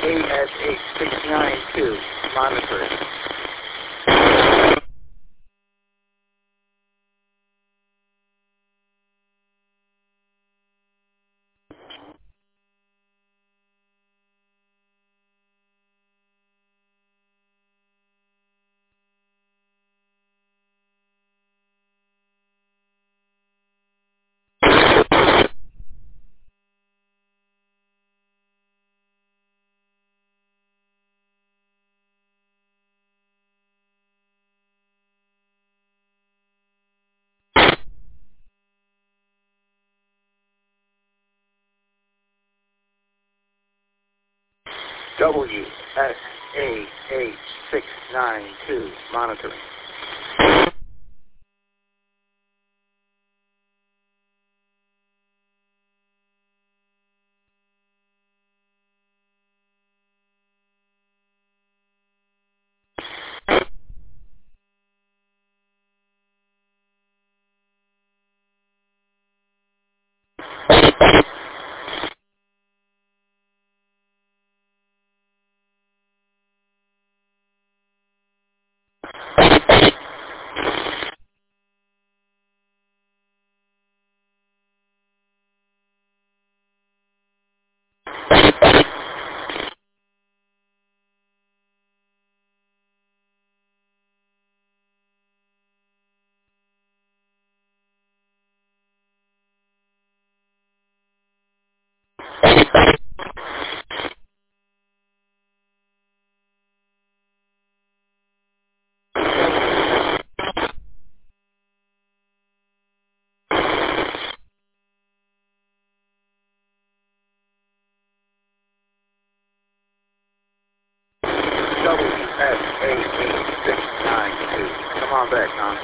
ASH692, monitoring. WSAH692, monitoring. WSAH692. Come on back, Tom.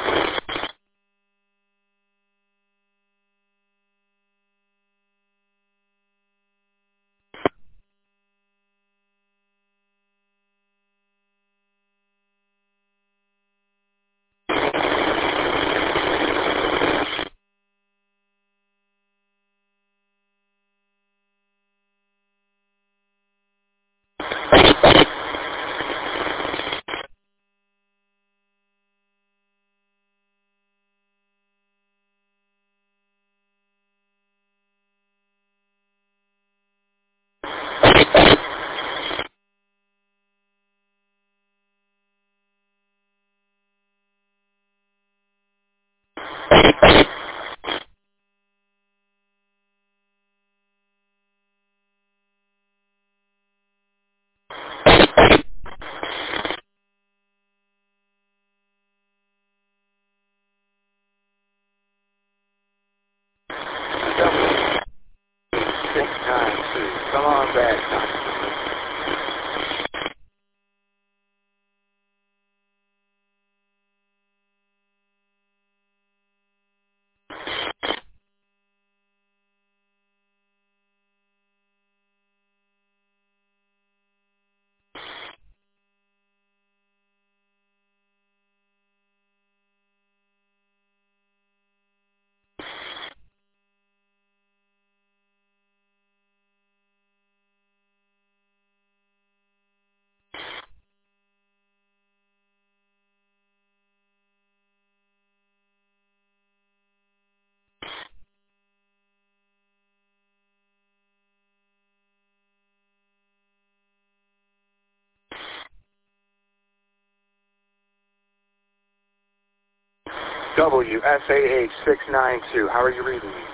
W692. Come on back, Tom. WSAH692. How are you reading me?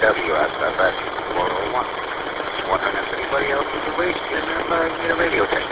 WSFX 401. Wondering if anybody else is awake and need a radio check.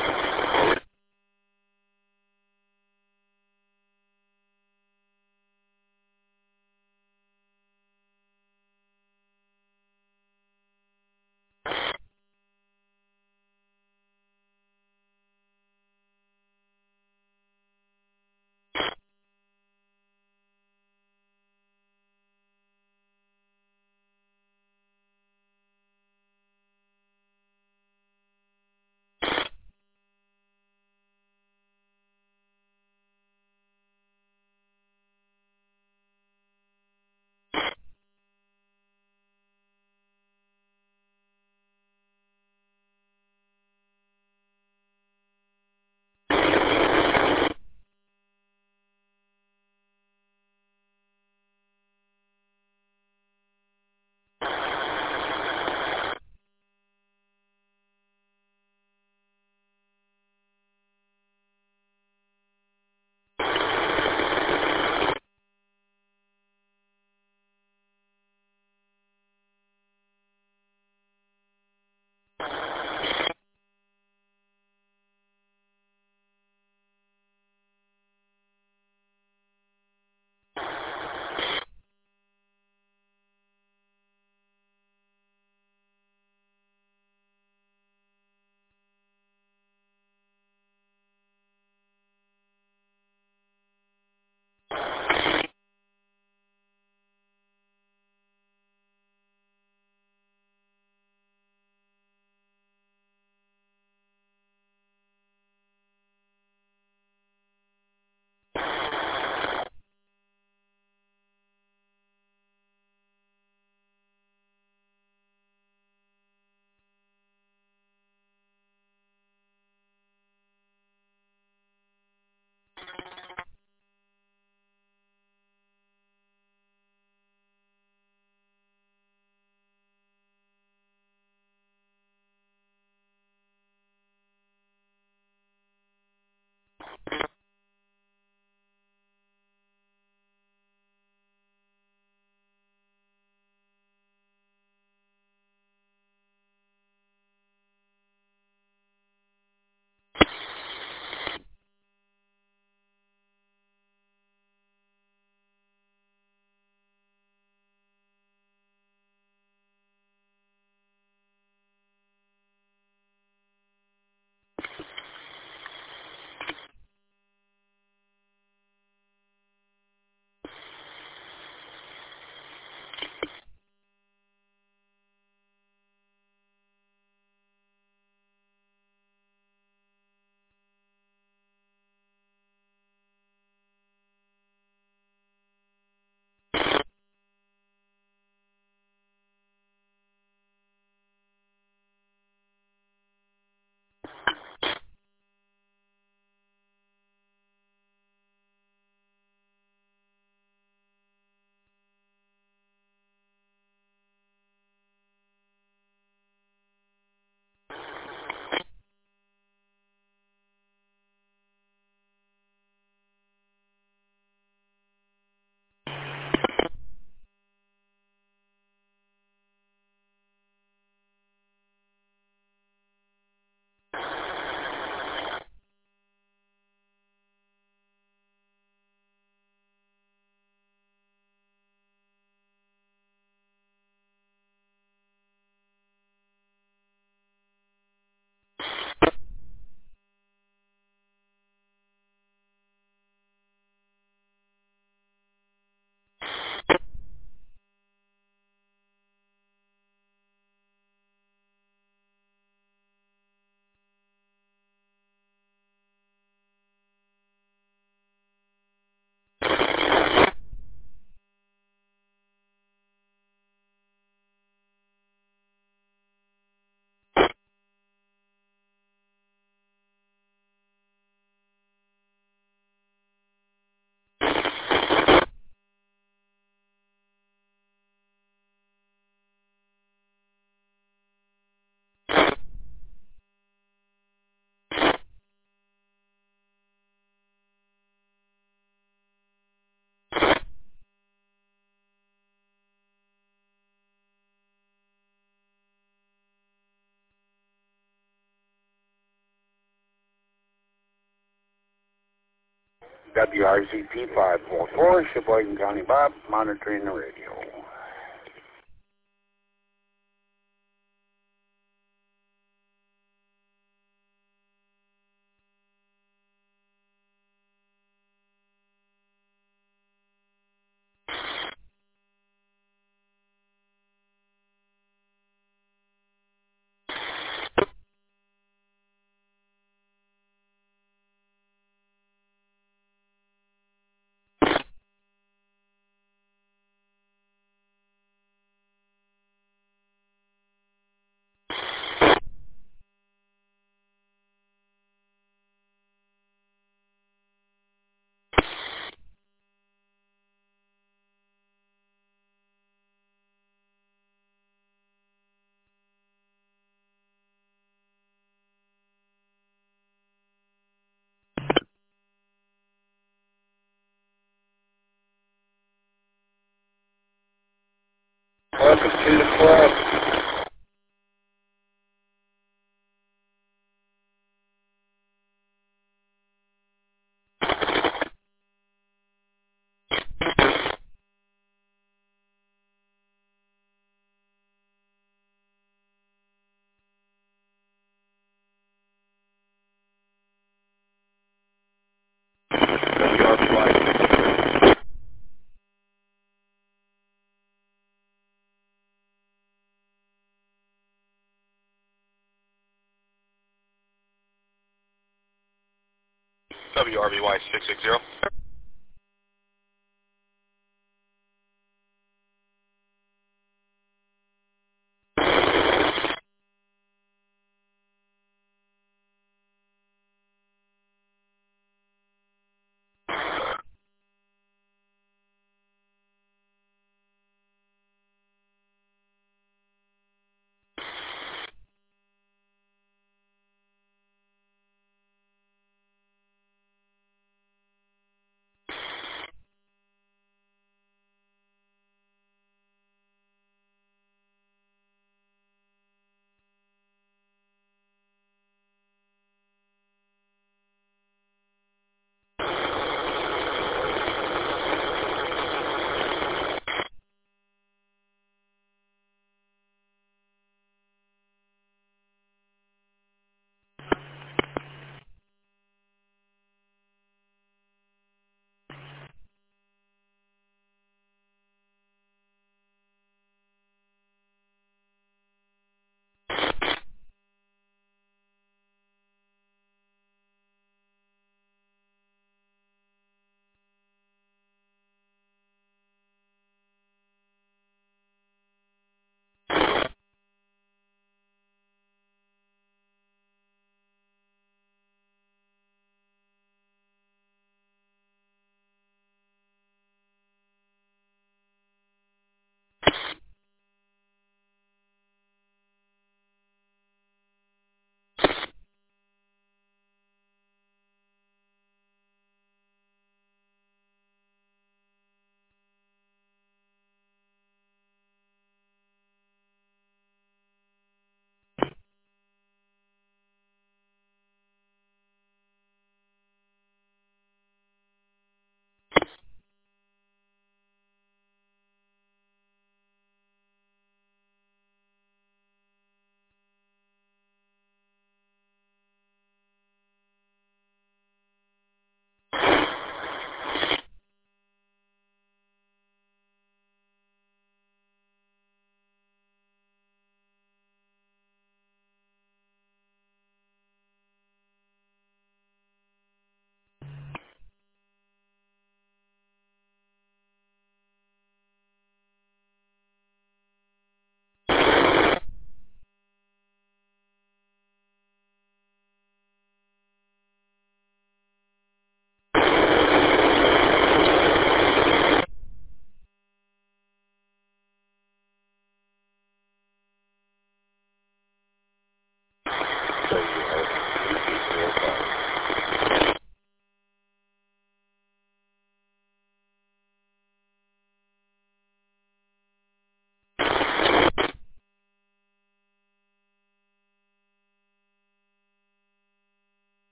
WRZP 544, Sheboygan County Bob, monitoring the radio. Welcome to the club. WRBY 660.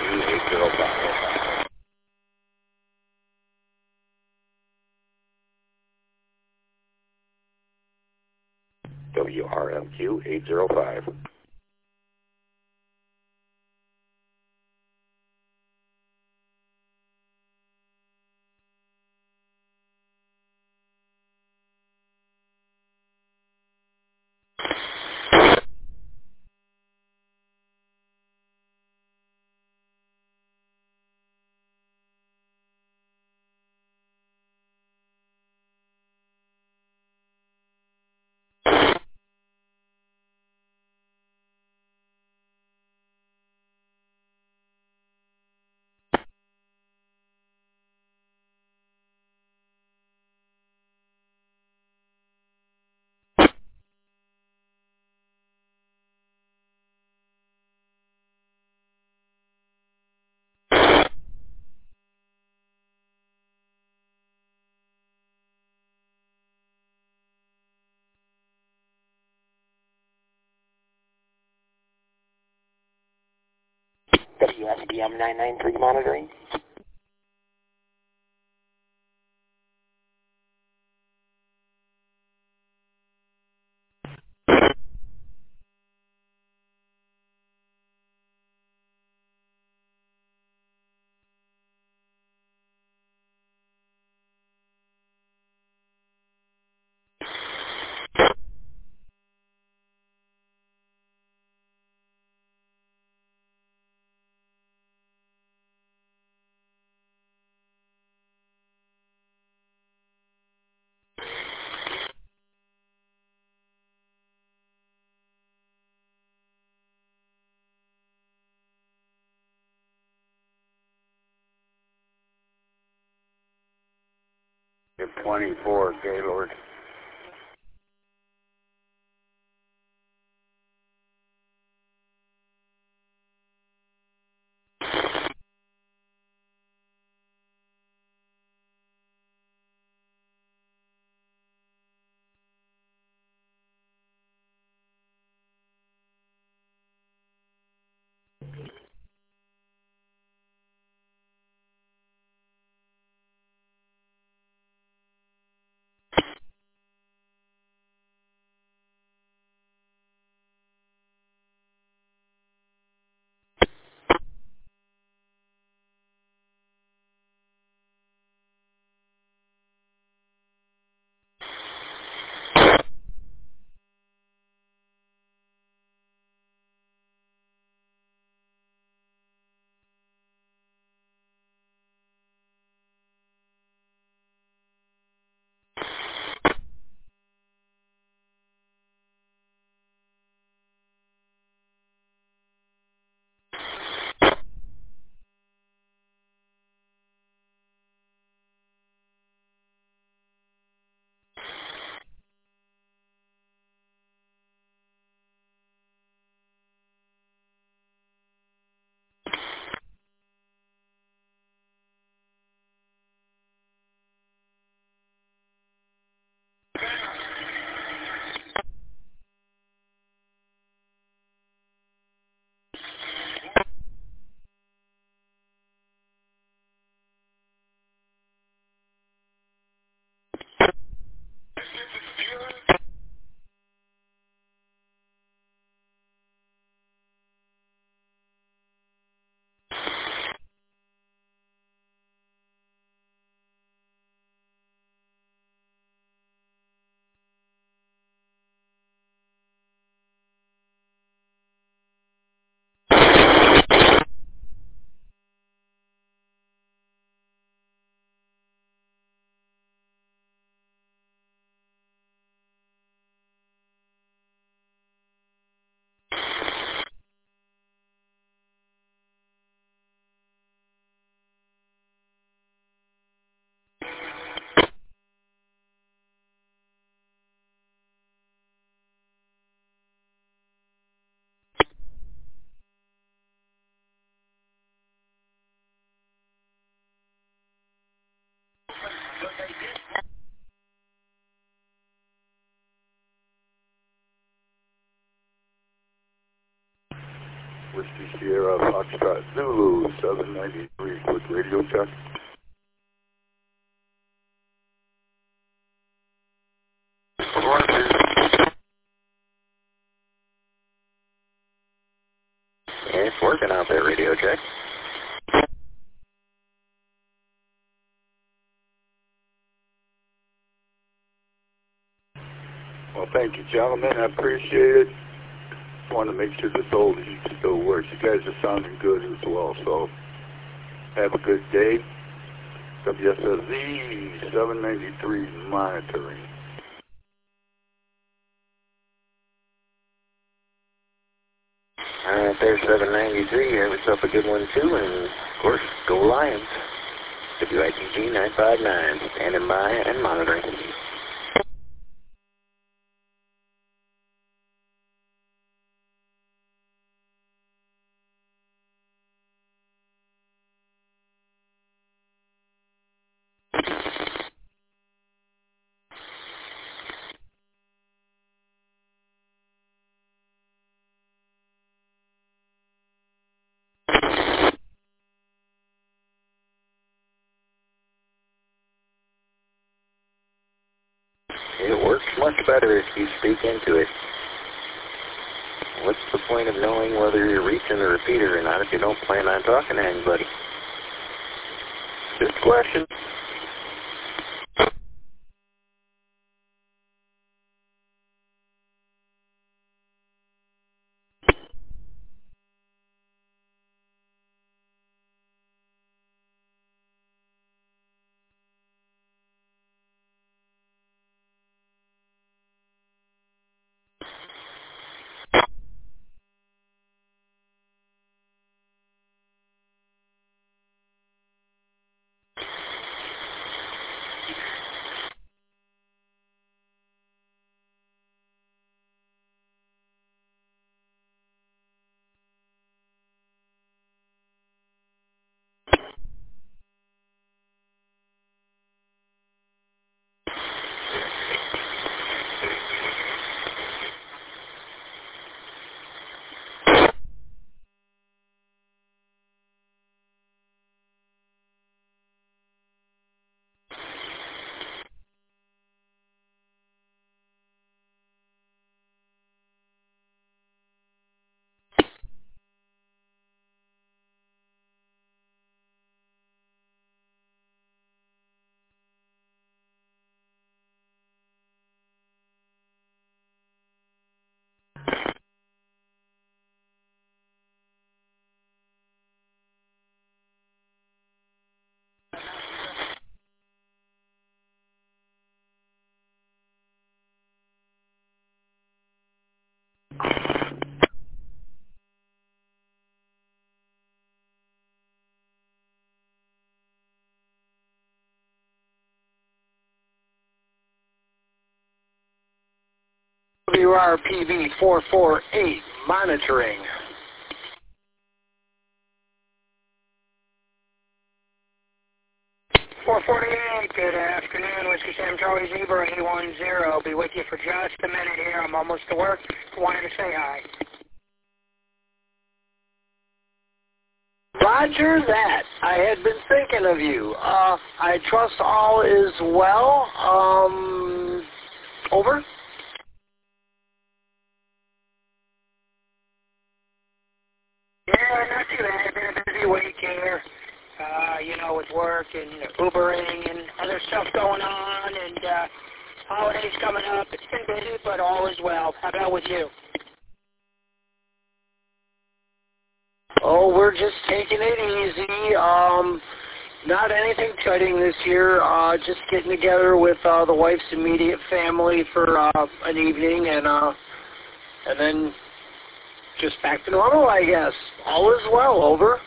805. WRMQ 805. WSBM 993 monitoring. If 24, Gaylord. Whiskey Sierra Foxtrot Zulu 793. Quick radio check. Yeah, it's working out there, radio check. Well, thank you, gentlemen. I appreciate it. Just want to make sure this old heat still works. You guys are sounding good as well, so have a good day. WSSZ 793 monitoring. All right, there's 793. Have yourself a good one, too. And, of course, go Lions. WITG 959. Standing by and monitoring. It works much better if you speak into it. What's the point of knowing whether you're reaching the repeater or not if you don't plan on talking to anybody? Just a question. WRPV 448 monitoring. Good afternoon, Whiskey Sam Charlie Zebra 810. Be with you for just a minute here. I'm almost to work. Wanted to say hi. Roger that. I had been thinking of you. I trust all is well. Over? Yeah, not too bad. Been a busy week here. With work and Ubering and other stuff going on, and holidays coming up. It's been busy, but all is well. How about with you? Oh, we're just taking it easy. Not anything exciting this year. Just getting together with the wife's immediate family for an evening, and then just back to normal, I guess. All is well. Over.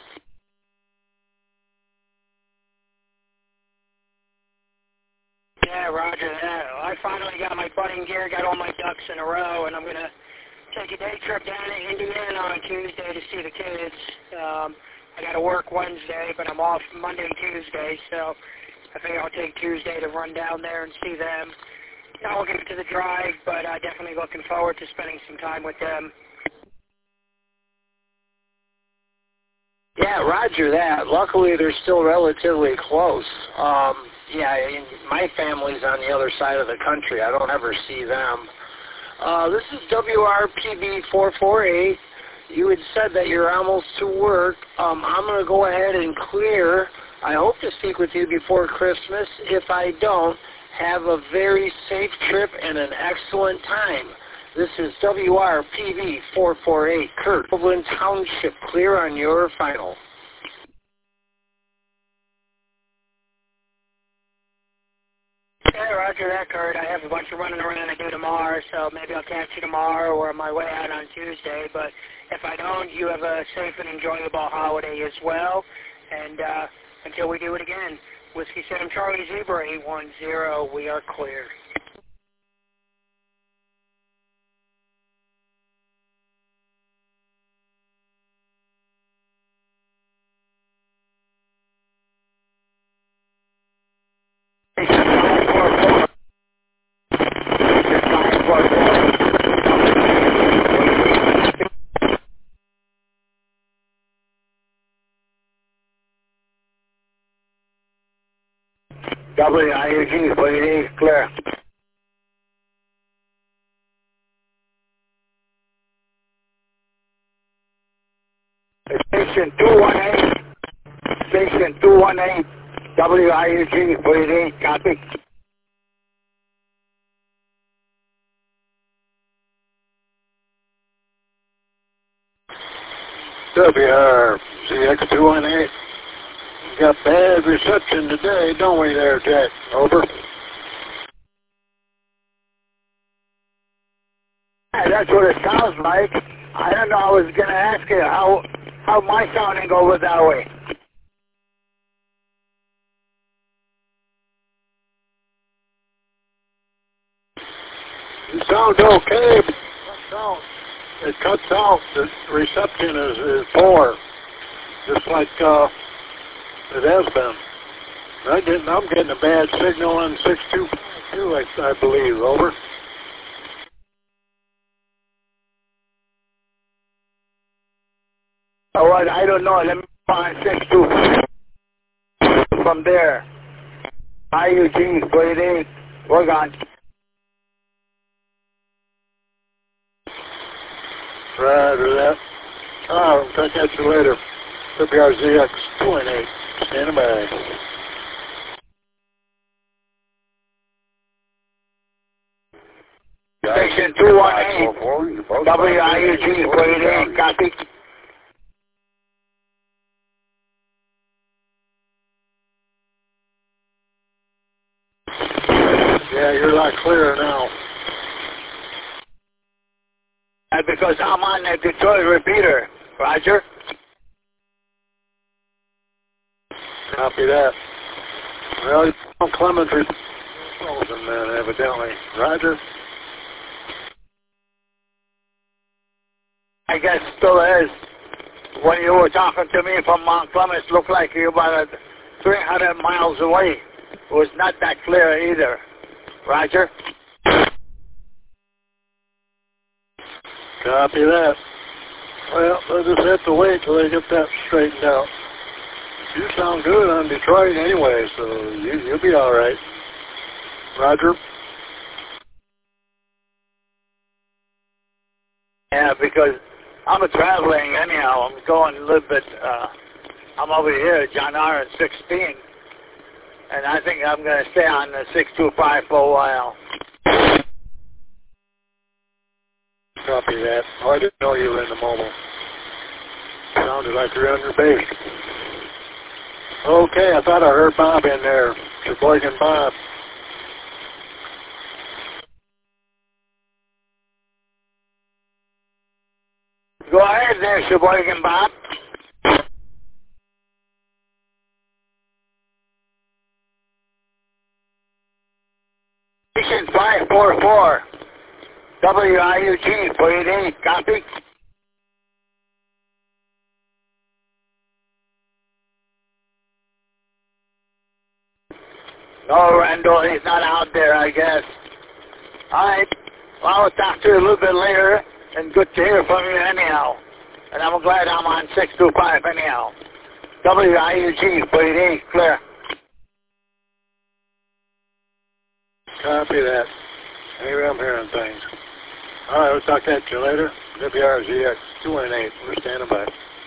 Yeah, roger that. I finally got my budding gear, got all my ducks in a row, and I'm going to take a day trip down to Indiana on Tuesday to see the kids. I got to work Wednesday, but I'm off Monday and Tuesday, so I think I'll take Tuesday to run down there and see them. Not looking to the drive, but definitely looking forward to spending some time with them. Yeah, roger that. Luckily, they're still relatively close. Yeah, my family's on the other side of the country. I don't ever see them. This is WRPB448. You had said that you're almost to work. I'm going to go ahead and clear. I hope to speak with you before Christmas. If I don't, have a very safe trip and an excellent time. This is WRPB448. Kurt, Overland Township, clear on your final. Hey, roger that, Kurt. I have a bunch of running around to do tomorrow, so maybe I'll catch you tomorrow or on my way out on Tuesday. But if I don't, you have a safe and enjoyable holiday as well. And until we do it again, Whiskey 7 Charlie Zebra 810, we are clear. WIUG, 48, clear. Station 218, WIUG, 48, copy. WRZX218. We got bad reception today, don't we there, Jack? Over. Yeah, that's what it sounds like. I don't know, I was going to ask you how my sounding over that way. You sound okay, but it cuts out. The reception is poor, just like it has been. I'm getting a bad signal on 622, I believe. Over. Oh, I don't know. Let me find 625 from there. IUG, 48, work on. Roger that. I'll catch you later. WRZX218, standing by. Station 218, WIUG, 48, copy. Yeah, you're a lot clearer now. Because I'm on the Detroit repeater, roger. Copy that. Well, Clemens frozen then, evidently. Roger. I guess still is. When you were talking to me from Mount Clemens, looked like you were about 300 miles away. It was not that clear either. Roger. Copy that. Well, we'll just have to wait till they get that straightened out. You sound good on Detroit anyway, so you'll be all right. Roger. Yeah, because I'm traveling anyhow. I'm going a little bit. I'm over here at John R. 16, and I think I'm going to stay on the 625 for a while. Copy that. Oh, I didn't know you were in the mobile. Sounded like you're on your base. Okay, I thought I heard Bob in there. Sheboygan Bob. Go ahead there, Sheboygan Bob. Station 544. WIUG, 48, copy. No, Randall, he's not out there, I guess. All right. Well, I'll talk to you a little bit later, and good to hear from you anyhow. And I'm glad I'm on 625 anyhow. WIUG, 48, clear. Copy that. Maybe I'm hearing things. All right, we'll talk to you later. WRZX 218, we're standing by.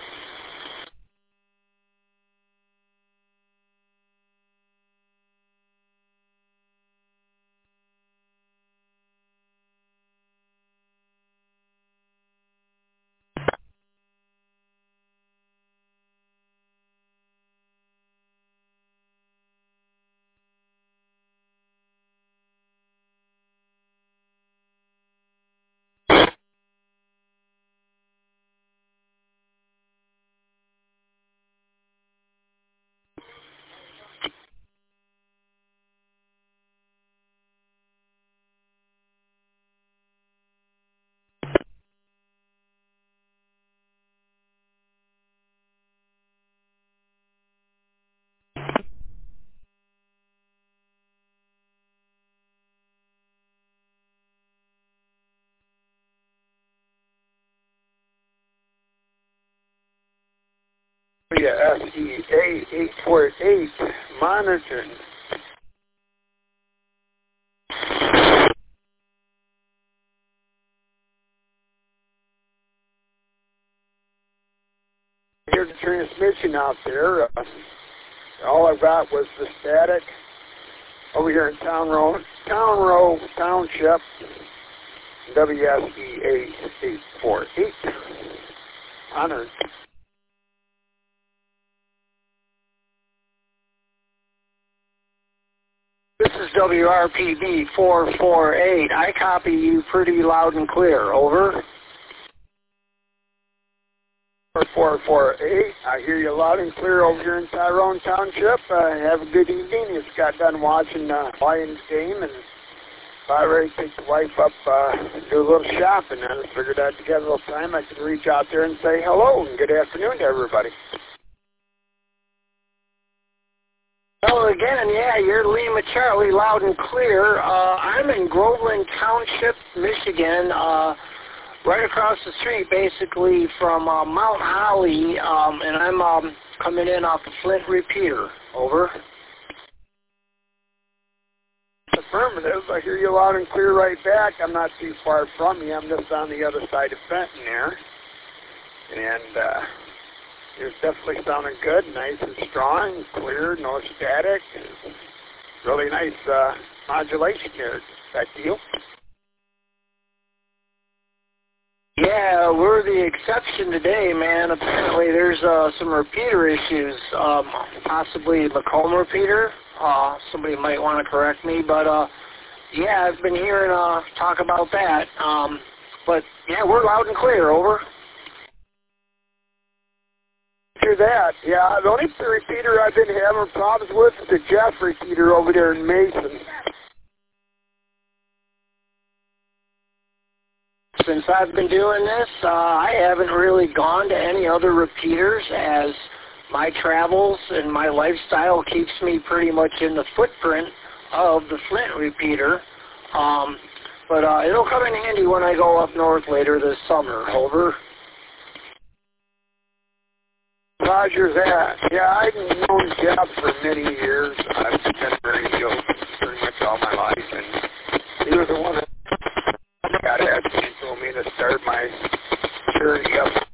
SEA 848, monitoring. Here's the transmission out there. All I got was the static over here in Town Row Township, WSEA 848, honored. This is WRPB 448. I copy you pretty loud and clear. Over. 448. I hear you loud and clear over here in Tyrone Township. Have a good evening. Just got done watching Lions game, and I ready to take the wife up, do a little shopping. I just figured I'd get a little time. I could reach out there and say hello and good afternoon to everybody. Hello again, yeah, you're Lima Charlie, loud and clear. I'm in Groveland Township, Michigan, right across the street, basically, from Mount Holly, and I'm coming in off the Flint repeater. Over. Affirmative. I hear you loud and clear right back. I'm not too far from you. I'm just on the other side of Fenton there. And you're definitely sounding good, nice and strong, clear, no static. Really nice modulation there. Back to you. Yeah, we're the exception today, man. Apparently there's some repeater issues, possibly Macomb repeater. Somebody might want to correct me, but yeah, I've been hearing talk about that. But yeah, we're loud and clear. Over. Hear that? Yeah, the only repeater I've been having problems with is the Jeff repeater over there in Mason. Since I've been doing this, I haven't really gone to any other repeaters, as my travels and my lifestyle keeps me pretty much in the footprint of the Flint repeater. But it'll come in handy when I go up north later this summer. Over. Roger that. Yeah, I've known Jeff for many years. I've been radio pretty much all my life, and he was the one that got at me and told me to start my journey up.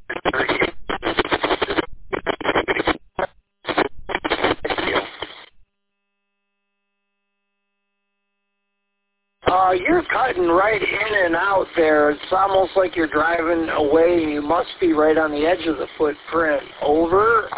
You're cutting right in and out there. It's almost like you're driving away, and you must be right on the edge of the footprint. Over.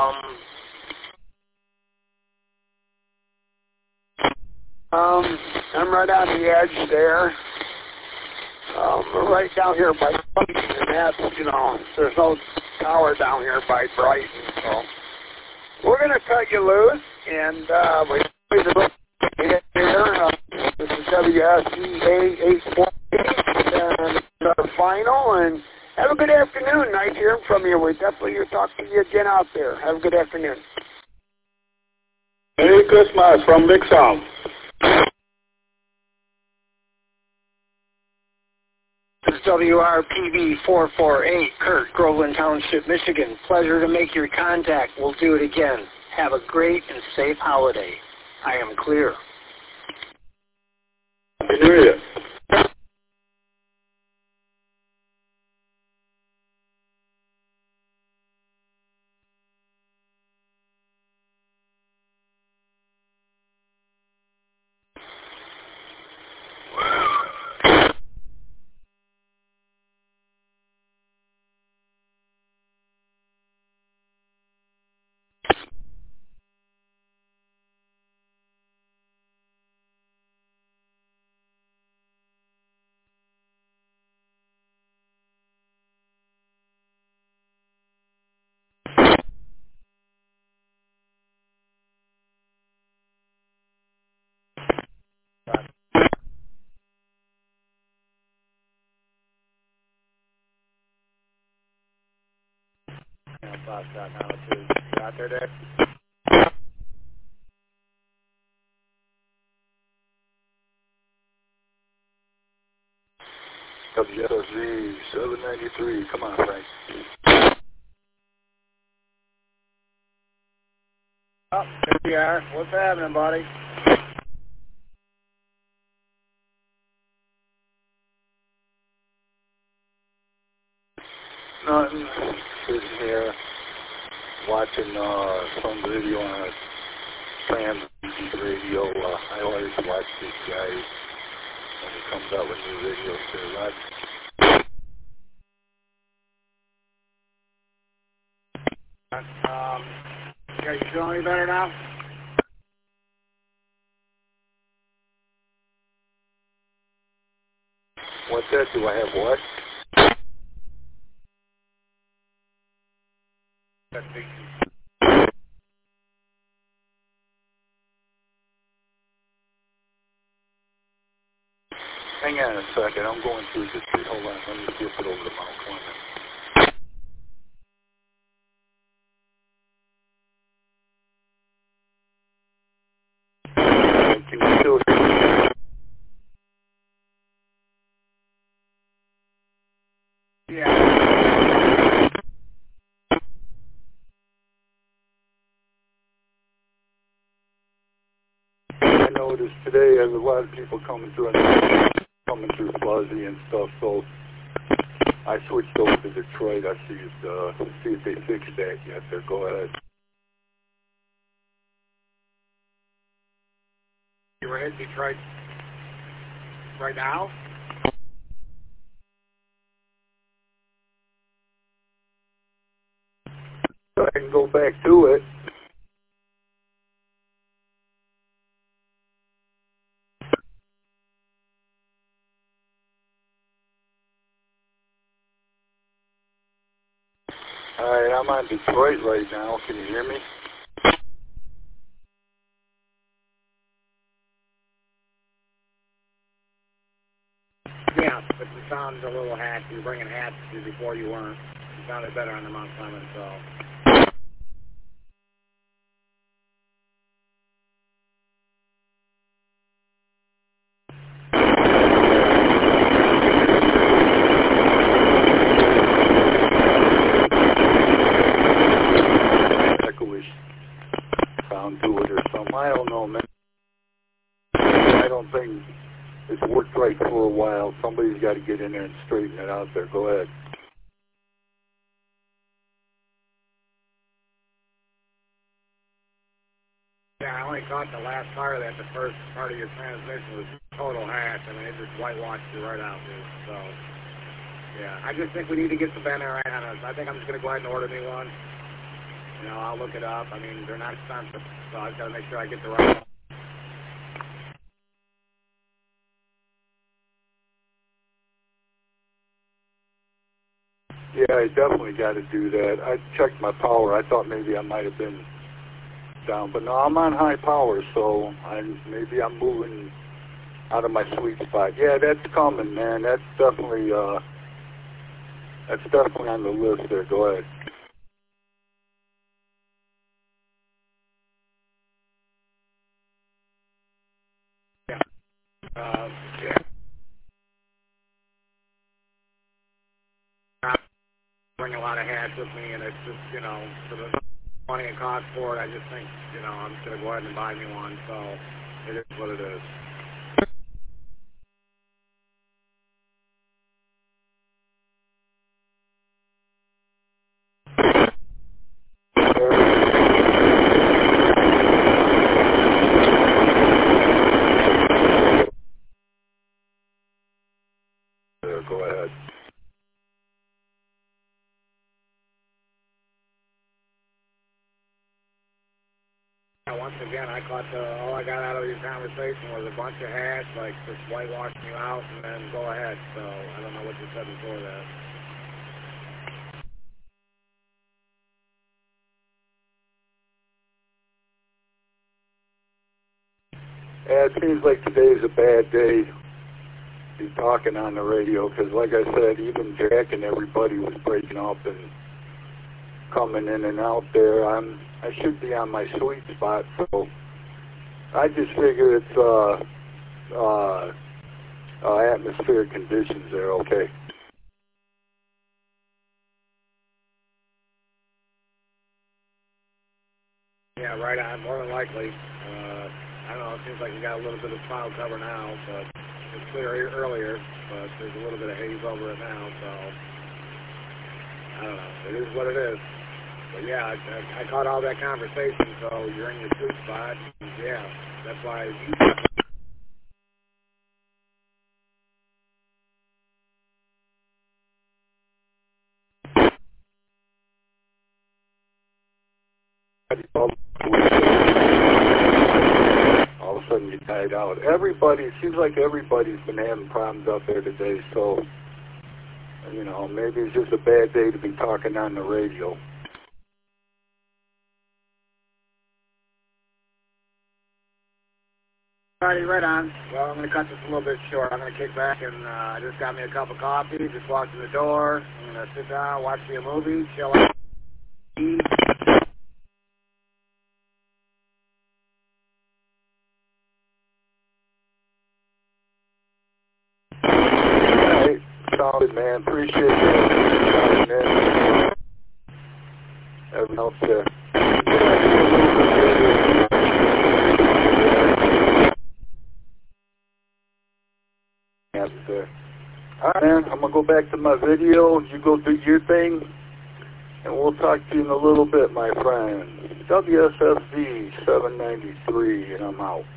I'm right on the edge there. Right down here by Brighton, and that's, you know, there's no tower down here by Brighton, so we're going to cut you loose, and we here. This is WSEA 848, and our final, and have a good afternoon. Nice hearing from you. We definitely will talk to you again out there. Have a good afternoon. Merry Christmas from Big South. This is WRPB 448, Kurt, Groveland Township, Michigan. Pleasure to make your contact. We'll do it again. Have a great and safe holiday. I am clear. Happy New Year. Out there, Dave? WSZ 793. Come on, Frank. Oh, there we are. What's happening, buddy? Nothing. Sitting here watching some video on Sam's radio. I always watch this guy when he comes out with new videos. There, Rod. Yeah, you feeling any better now? What's that? Do I have what? Hang on a second. I'm going through this. Hold on. Let me flip it over to Mount Clement. Can you still hear me? Yeah. I noticed today there's a lot of people coming through fuzzy and stuff, so I switched over to Detroit. I see if they fixed that yet. So go ahead. You were in Detroit right now? So I can go back to it. Alright, I'm on Detroit right now. Can you hear me? Yeah, but you sounded a little hacked. You were bringing hats to you before you weren't. You sounded better on the Mount Clement, so. Found to it or something. I don't know, man. I don't think it's worked right for a while. Somebody's got to get in there and straighten it out there. Go ahead. Yeah, I only caught the last part of that. The first part of your transmission was total hack. I mean, it just whitewashed you right out, dude. So, yeah, I just think we need to get the banner right on us. I think I'm just going to go ahead and order me one. You know, I'll look it up. I mean, they're not expensive, so I've got to make sure I get the right one. Yeah, I definitely got to do that. I checked my power. I thought maybe I might have been down, but no, I'm on high power, so maybe I'm moving out of my sweet spot. Yeah, that's coming, man. That's definitely on the list there. Go ahead. Yeah. Yeah. bring a lot of hats with me, and it's just, you know, for the money it costs for it, I just think, you know, I'm just going to go ahead and buy me one, so it is what it is. Go ahead. Once again, I caught all I got out of your conversation was a bunch of hats, like just whitewashing you out, and then go ahead. So I don't know what you said before that. Yeah, it seems like today's a bad day to be talking on the radio because, like I said, even Jack and everybody was breaking up and coming in and out there. I should be on my sweet spot, so I just figure it's atmospheric conditions there. Okay. Yeah, right on. More than likely. I don't know. It seems like you got a little bit of cloud cover now, but it's clear earlier. But there's a little bit of haze over it now, so I don't know. It is what it is. But yeah, I caught all that conversation, so you're in your sweet spot. Yeah, that's why. All of a sudden you died out. It seems like everybody's been having problems out there today, so, you know, maybe it's just a bad day to be talking on the radio. Alrighty, right on. Well, I'm going to cut this a little bit short. I'm going to kick back and I just got me a cup of coffee, just walked in the door. I'm going to sit down, watch me a movie, chill out, eat. Alright, solid, man. Appreciate it. Everyone else there. There. All right, man, I'm going to go back to my video. You go do your thing, and we'll talk to you in a little bit, my friend. WSFV 793, and I'm out.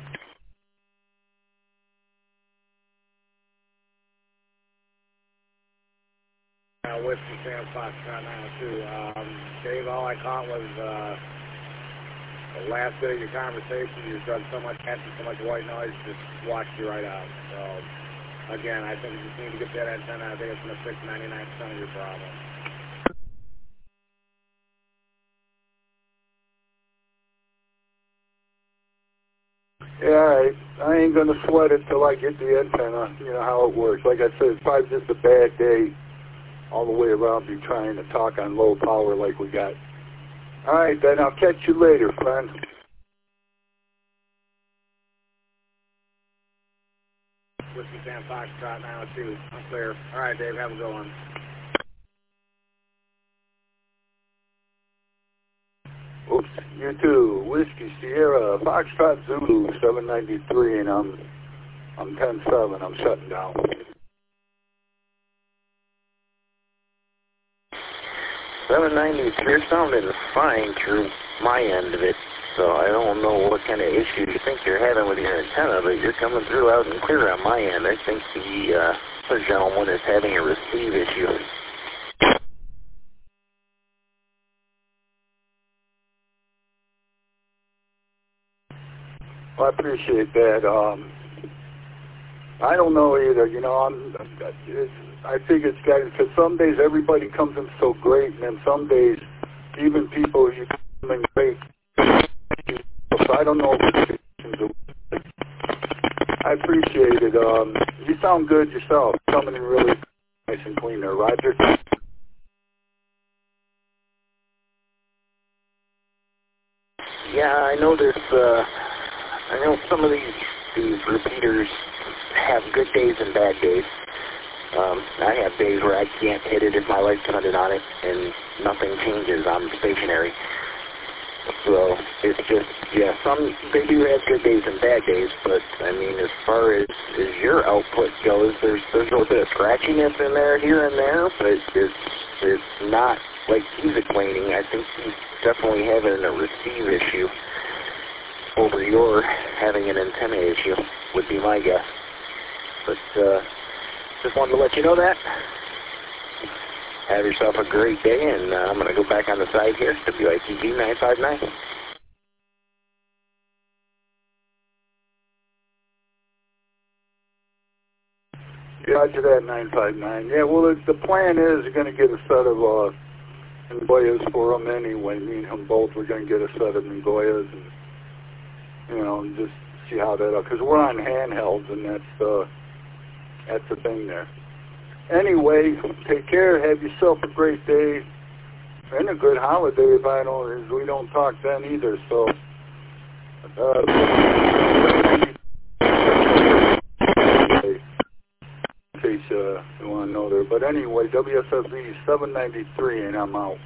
Whiskey Sam Fox right now, too. Dave, all I caught was the last bit of your conversation. You've done so much hats and so much white noise, just watched you right out. So, again, I think you just need to get that antenna. I think it's going to fix 99% of your problem. Yeah, all right. I ain't going to sweat it till I get the antenna. You know how it works. Like I said, it's probably just a bad day all the way around be trying to talk on low power like we got. All right, then I'll catch you later, friend. Whiskey Sam Fox right now, too. I'm clear. All right, Dave, have a good one. Oops, you too. Whiskey Sierra, Foxtrot Zulu 793, and I'm 10-7. I'm shutting down. 793, you're sounding fine through my end of it, so I don't know what kind of issue you think you're having with your antenna, but you're coming through out and clear on my end. I think the gentleman is having a receive issue. Well, I appreciate that. I don't know either. You know, I think it's got, because some days everybody comes in so great, and then some days even people you come in great. So I don't know what you can do. I appreciate it. You sound good yourself, coming in really nice and clean there, Roger. Yeah, I notice. I know some of these repeaters have good days and bad days. I have days where I can't hit it if my light's dependent on it, and nothing changes. I'm stationary. So it's just, yeah, they do have good days and bad days, but I mean, as far as your output goes, there's a little bit of scratchiness in there here and there, but it's not like he's explaining. I think he's definitely having a receive issue over your having an antenna issue, would be my guess. But just wanted to let you know that. Have yourself a great day, and I'm going to go back on the side here, WITG 959. Roger that, 959. Yeah, well, the plan is you're going to get a set of Ngoyas for them anyway. Me and him both, we're going to get a set of Ngoyas and, you know, and just see how that, because we're on handhelds, and that's the thing there. Anyway, take care. Have yourself a great day and a good holiday. If we don't talk then either. So, in case you want to know there. But anyway, WSFZ 793, and I'm out.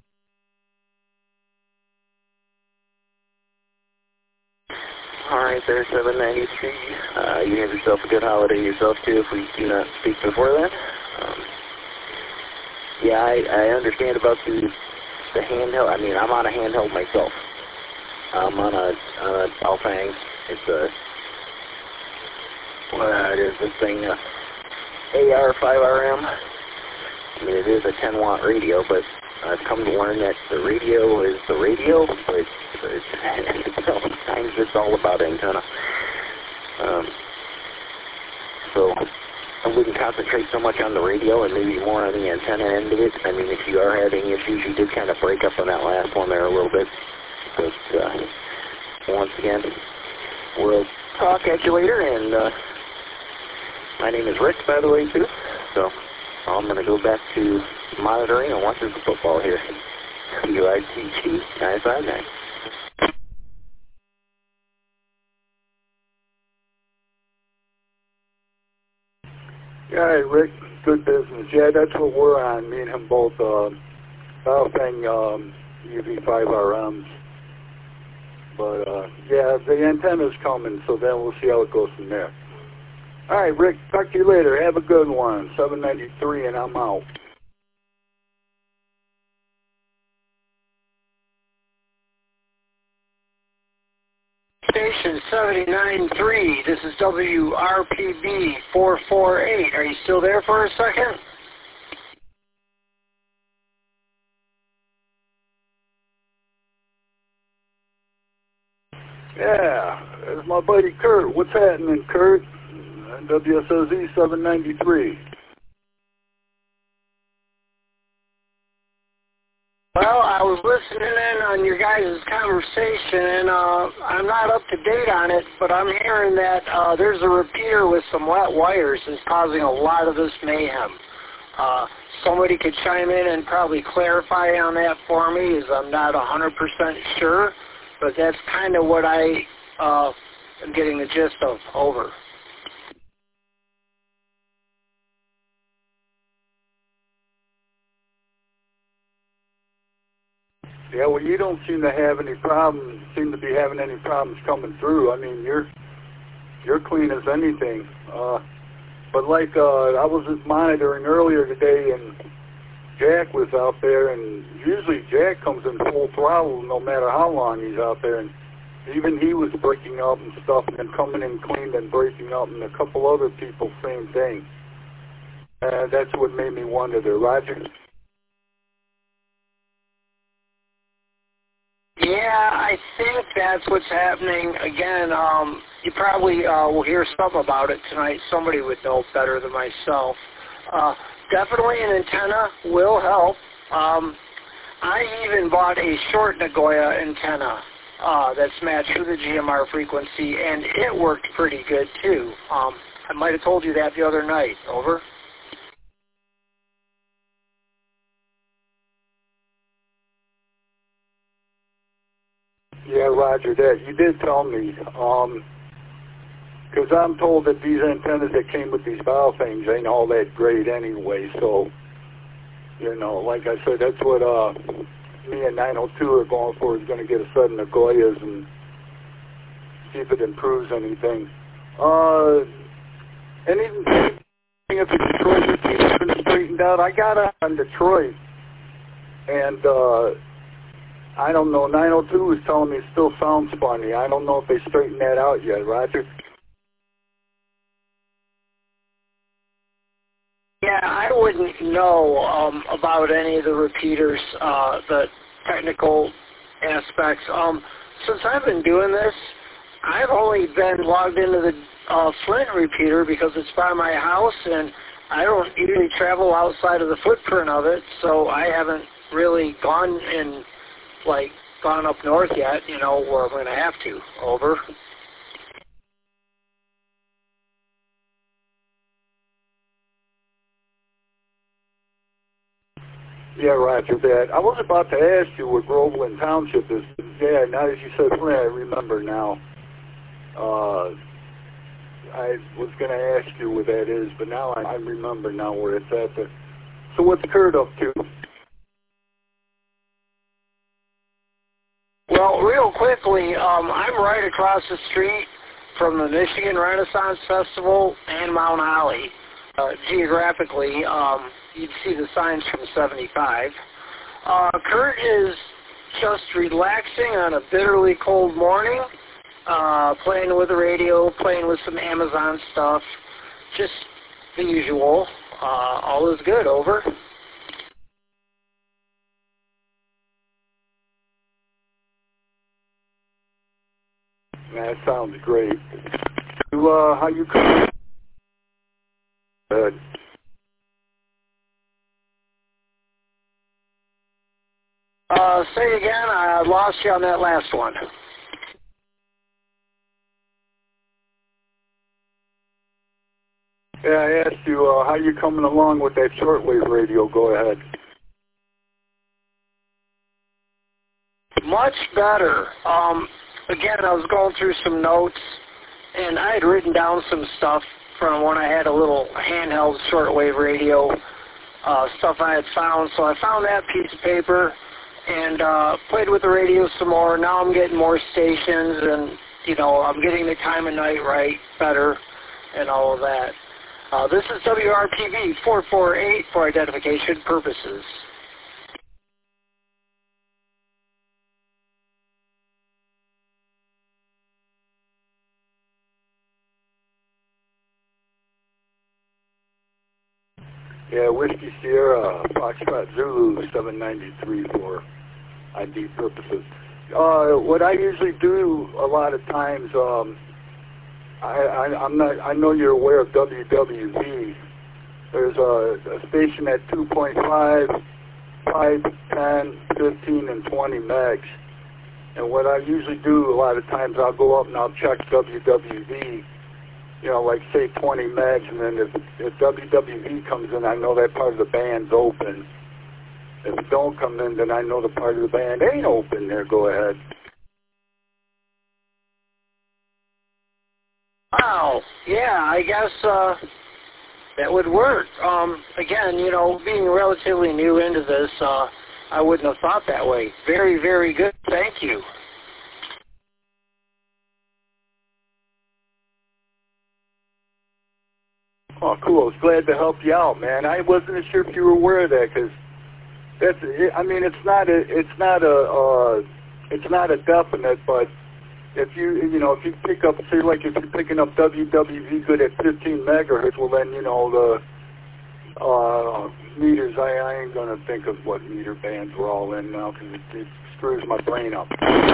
All right, there, 793. You have yourself a good holiday yourself, too, if we do not speak before then. Yeah, I understand about the handheld. I mean, I'm on a handheld myself. I'm on a Alfang. It's what is this thing? AR5RM. I mean, it is a 10-watt radio, but I've come to learn that the radio is the radio, but sometimes it's all about antenna. So I wouldn't concentrate so much on the radio and maybe more on the antenna end of it. I mean, if you are having issues, you did kind of break up on that last one there a little bit. But once again, we'll talk at you later, and my name is Rick, by the way, too. So I'm going to go back to monitoring and watching the football here. WITG 959. Yeah, Rick, good business. Yeah, that's what we're on. Me and him both. Alfang UV5RMs. But yeah, the antenna's coming, so then we'll see how it goes from there. All right, Rick, talk to you later. Have a good one. 793, and I'm out. Station 79.3, this is WRPB 448. Are you still there for a second? Yeah, there's my buddy Kurt. What's happening, Kurt? WSOZ 793. Well, I was listening in on your guys' conversation, and I'm not up to date on it, but I'm hearing that there's a repeater with some wet wires that's causing a lot of this mayhem. Somebody could chime in and probably clarify on that for me, as I'm not 100% sure, but that's kind of what I am getting the gist of. Over. Yeah, well, you don't seem to have any problems. Seem to be having any problems coming through. I mean, you're clean as anything. But like I was just monitoring earlier today, and Jack was out there, and usually Jack comes in full throttle no matter how long he's out there, and even he was breaking up and stuff, and then coming in clean and breaking up, and a couple other people, same thing. That's what made me wonder there, Roger. Yeah, I think that's what's happening. Again, you probably will hear something about it tonight. Somebody would know better than myself. Definitely an antenna will help. I even bought a short Nagoya antenna that's matched to the GMR frequency, and it worked pretty good too. I might have told you that the other night. Over. Yeah, Roger that. You did tell me. Because I'm told that these antennas that came with these bow things ain't all that great anyway. So, you know, like I said, that's what me and 902 are going for, is going to get a set of Nagoyas and see if it improves anything. Anything if the Detroit routine's been straightened out? I got on Detroit, and I don't know, 902 was telling me it still sounds funny. I don't know if they straightened that out yet, Roger. Yeah, I wouldn't know about any of the repeaters, the technical aspects. Since I've been doing this, I've only been logged into the Flint repeater because it's by my house, and I don't usually travel outside of the footprint of it, so I haven't really gone up north yet, you know, where I'm going to have to. Over. Yeah, Roger that. I was about to ask you what Groveland Township is. Yeah, now that you said Flint, I remember now. I was going to ask you where that is, but now I remember now where it's at. So what's Kurt up to? Well, real quickly, I'm right across the street from the Michigan Renaissance Festival and Mount Holly. Geographically, you'd see the signs from 75. Kurt is just relaxing on a bitterly cold morning, playing with the radio, playing with some Amazon stuff, just the usual. All is good, over. That sounds great. How you come? Good. Say again, I lost you on that last one. Yeah, I asked you how you coming along with that shortwave radio. Go ahead. Much better. Again, I was going through some notes, and I had written down some stuff from when I had a little handheld shortwave radio, stuff I had found. So I found that piece of paper and played with the radio some more. Now I'm getting more stations, and, you know, I'm getting the time of night right better and all of that. This is WRPV 448 for identification purposes. Yeah, Whiskey Sierra, Foxtrot Zulu 793 for ID purposes. What I usually do a lot of times, I know you're aware of WWV. There's a station at 2.5, 5, 10, 15, and 20 megs. And what I usually do a lot of times, I'll go up and I'll check WWV, you know, like say 20 megs, and then if WWV comes in, I know that part of the band's open. If it don't come in, then I know the part of the band ain't open there. Go ahead. Wow, yeah, I guess that would work. Again, you know, being relatively new into this, I wouldn't have thought that way. Very, very good. Thank you. Oh, cool. I was glad to help you out, man. I wasn't sure if you were aware of that, because that's. I mean, it's not a definite, but if you pick up, say, like if you're picking up WWV good at 15 megahertz, well then, you know, the meters. I ain't gonna think of what meter bands we're all in now, because it screws my brain up.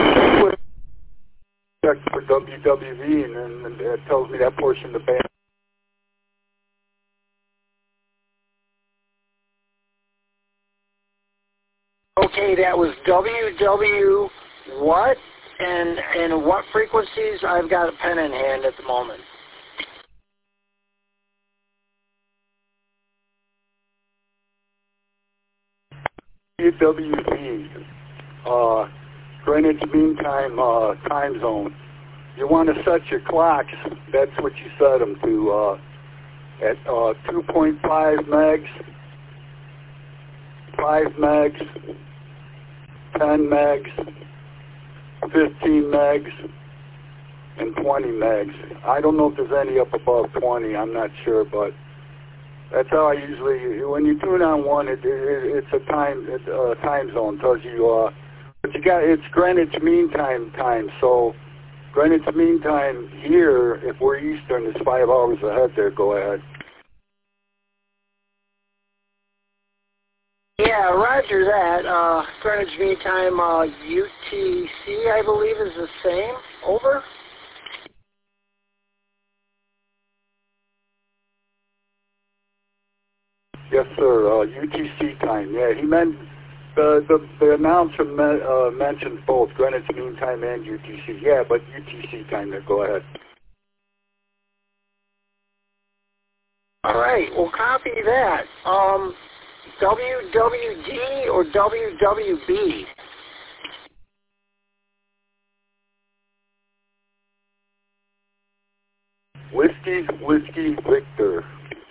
Check for WWV, and then it tells me that portion of the band. Okay, that was WW what? And what frequencies? I've got a pen in hand at the moment. WWV, Greenwich Mean Time time zone. You want to set your clocks That's what you set them to. At 2.5 megs, 5 megs, 10 megs, 15 megs, and 20 megs. I don't know if there's any up above 20. I'm not sure, but that's how I usually. When you tune on one, it's a time zone. Tells you, but you got it's Greenwich Mean Time. So Greenwich Mean Time here, if we're Eastern, it's 5 hours ahead. There, go ahead. Yeah, roger that. Greenwich Mean Time, UTC, I believe, is the same. Over. Yes, sir. UTC time. Yeah, he meant the announcer mentioned both Greenwich Mean Time and UTC. Yeah, but UTC time. There. Go ahead. All right. Well, copy that. WWD or WWB? Whiskey Victor.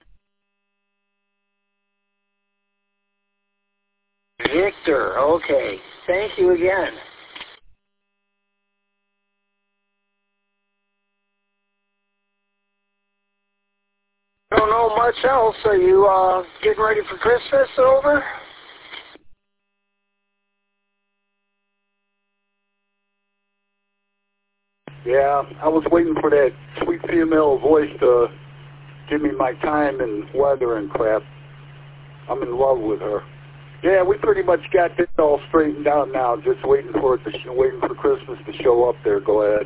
Victor. Okay. Thank you again. Don't know much else. Are you getting ready for Christmas? Over. Yeah, I was waiting for that sweet female voice to give me my time and weather and crap. I'm in love with her. Yeah, we pretty much got this all straightened out now. Just waiting for it to waiting for Christmas to show up. There, go ahead.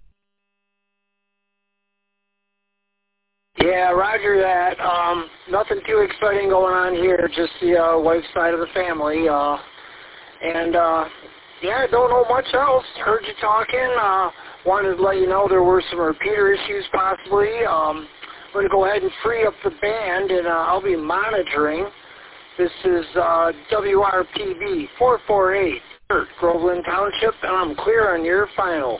Yeah, roger that. Nothing too exciting going on here. Just the wife's side of the family. Yeah, I don't know much else. Heard you talking. Wanted to let you know there were some repeater issues possibly. I'm going to go ahead and free up the band, and I'll be monitoring. This is WRPB 448, Groveland Township, and I'm clear on your final.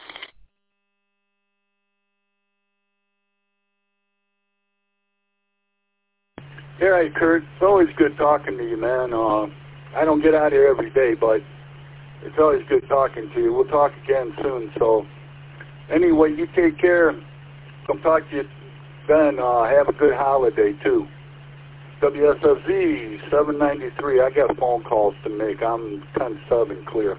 Yeah, right, Kurt. It's always good talking to you, man. I don't get out here every day, but it's always good talking to you. We'll talk again soon. So anyway, you take care. Come talk to you then. Have a good holiday, too. WSFZ 793. I got phone calls to make. I'm 10-7 clear.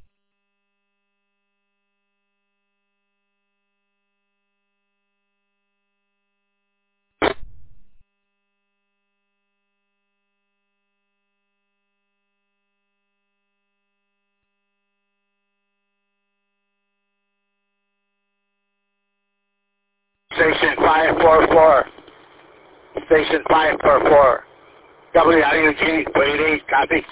Station 544. Station 544. WIUG 88, copy.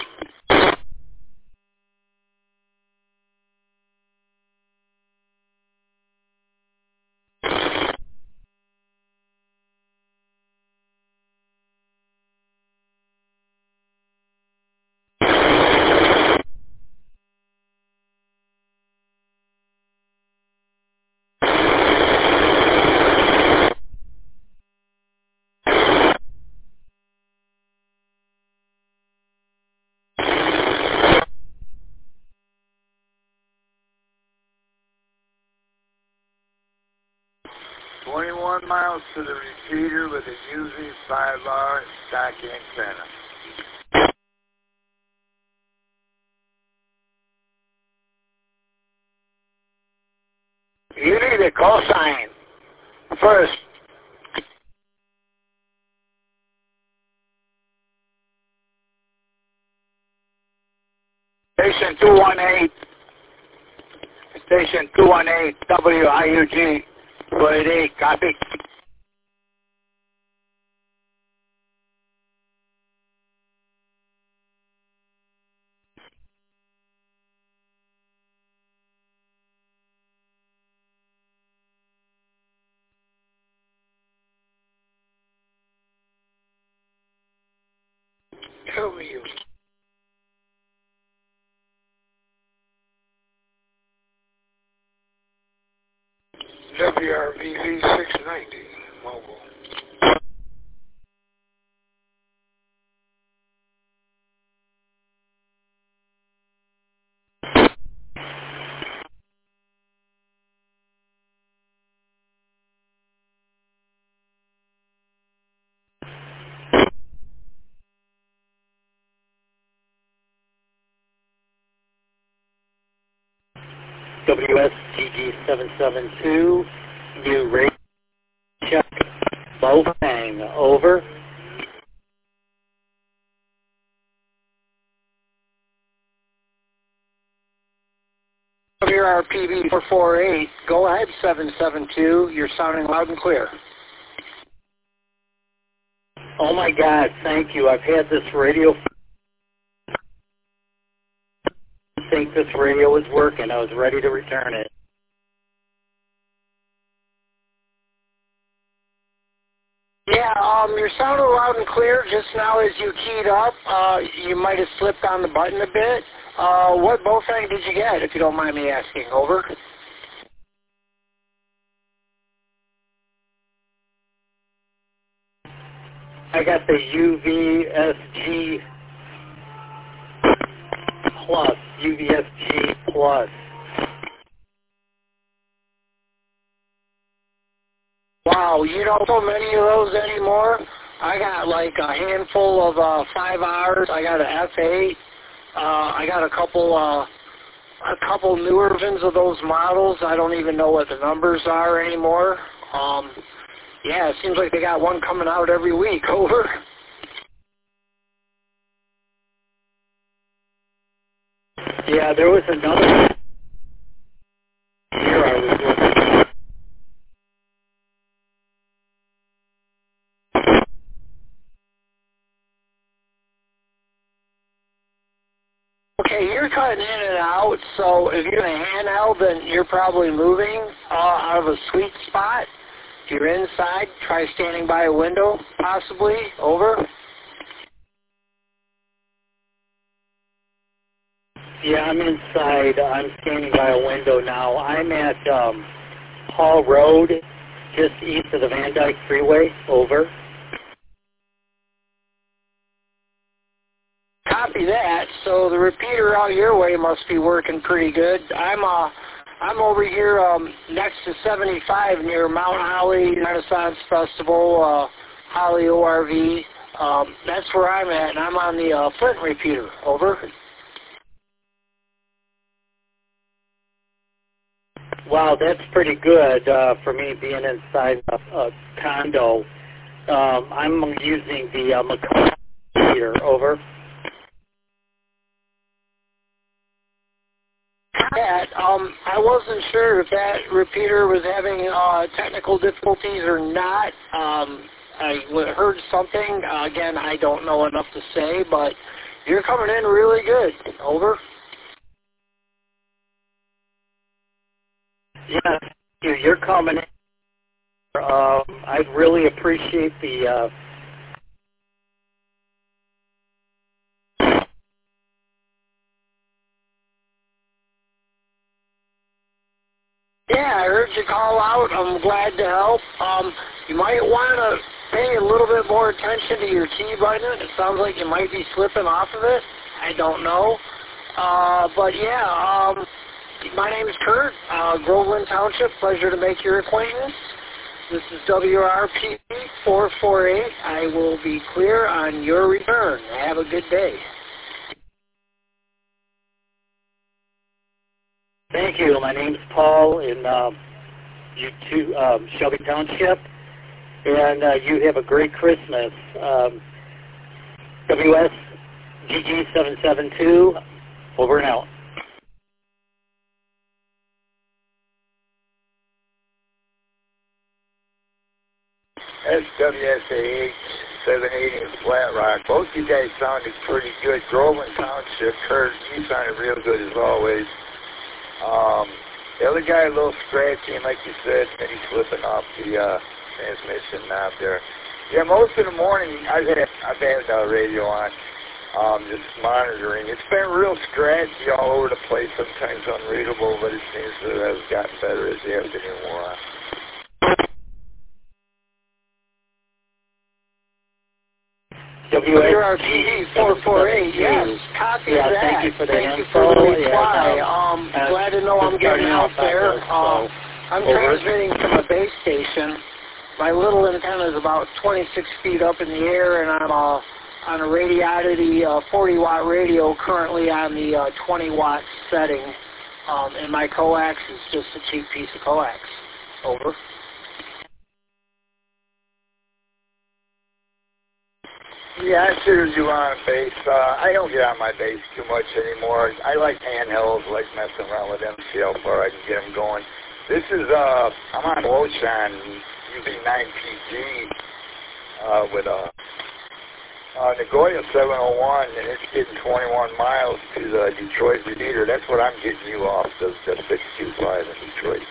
Miles to the repeater with a UZ5R stock antenna. You need a call sign first. Station 218. Station 218 WIUG 48, copy. WRPB WRVV 690 mobile. WSGG772, new radio check, Bofang, over. WRPB 448, go ahead 772, you're sounding loud and clear. Oh my God, thank you. I've had this radio. I think this radio is working. I was ready to return it. Yeah, you're sounding loud and clear. Just now as you keyed up, you might have slipped on the button a bit. What Bofang did you get, if you don't mind me asking? Over. I got the UVSG Plus, UVSG Plus. Wow, you don't so many of those anymore. I got like a handful of 5Rs. I got an F8. I got a couple newer versions of those models. I don't even know what the numbers are anymore. Yeah, it seems like they got one coming out every week. Over. Yeah, there was another here I was looking. Okay, you're cutting in and out, so if you're in a handheld, then you're probably moving out of a sweet spot. If you're inside, try standing by a window, possibly. Over. Yeah, I'm inside. I'm standing by a window now. I'm at Hall Road, just east of the Van Dyke Freeway. Over. Copy that. So the repeater out your way must be working pretty good. I'm over here next to 75 near Mount Holly Renaissance Festival, Holly ORV. That's where I'm at, and I'm on the Flint repeater. Over. Wow, that's pretty good for me being inside a condo. I'm using the McCall repeater. Over. I wasn't sure if that repeater was having technical difficulties or not. I heard something. Again, I don't know enough to say, but you're coming in really good. Over. Yeah, you're coming in. I really appreciate the... Yeah, I heard you call out. I'm glad to help. You might want to pay a little bit more attention to your key button. It sounds like you might be slipping off of it. I don't know. But yeah, my name is Kurt, Groveland Township. Pleasure to make your acquaintance. This is WRPB 448. I will be clear on your return. Have a good day. Thank you. My name's Paul in Shelby Township, and you have a great Christmas. WSGG772, over and out. SWSAH 780 in Flat Rock. Both you guys sounded pretty good. Groveland Township, Kurt, you sounded real good as always. The other guy a little scratchy, and like you said, maybe slipping off the transmission knob there. Yeah, most of the morning I've had radio on, just monitoring. It's been real scratchy all over the place, sometimes unreadable, but it seems to have gotten better as the afternoon wore on. WRPD 448, yes. Copy of that. Thank you for the reply. Yeah, glad to know I'm getting out there. I'm transmitting from a base station. My little antenna is about 26 feet up in the air, and I'm on a Radiodity 40-watt radio currently on the 20-watt setting, and my coax is just a cheap piece of coax. Over. Yeah, I figured you were on a base. I don't get on my base too much anymore. I like handhelds, like messing around with them, see how far I can get them going. This is, I'm on Woshan UB9PG with a Nagoya 701, and it's getting 21 miles to the Detroit repeater. That's what I'm getting you off, the 625 in Detroit.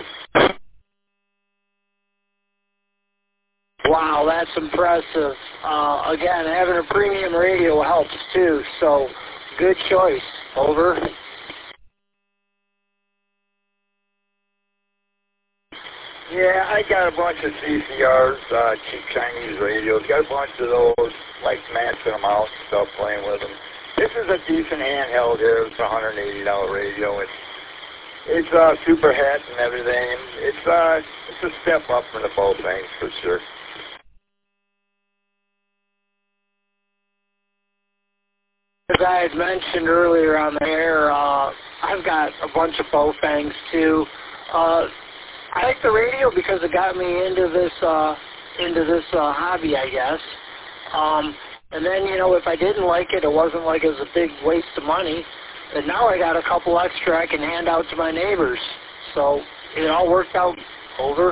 Wow, that's impressive. Again, having a premium radio helps too, so good choice. Over. Yeah, I got a bunch of CCRs, cheap Chinese radios. Got a bunch of those, like maxing them out and stuff, playing with them. This is a decent handheld here. It's a $180 radio. It's super hat and everything. It's a step up from the both things for sure. As I had mentioned earlier on the air, I've got a bunch of Baofengs too. I like the radio because it got me into this hobby, I guess. And then, you know, if I didn't like it, it wasn't like it was a big waste of money. And now I got a couple extra I can hand out to my neighbors. So it all worked out. Over.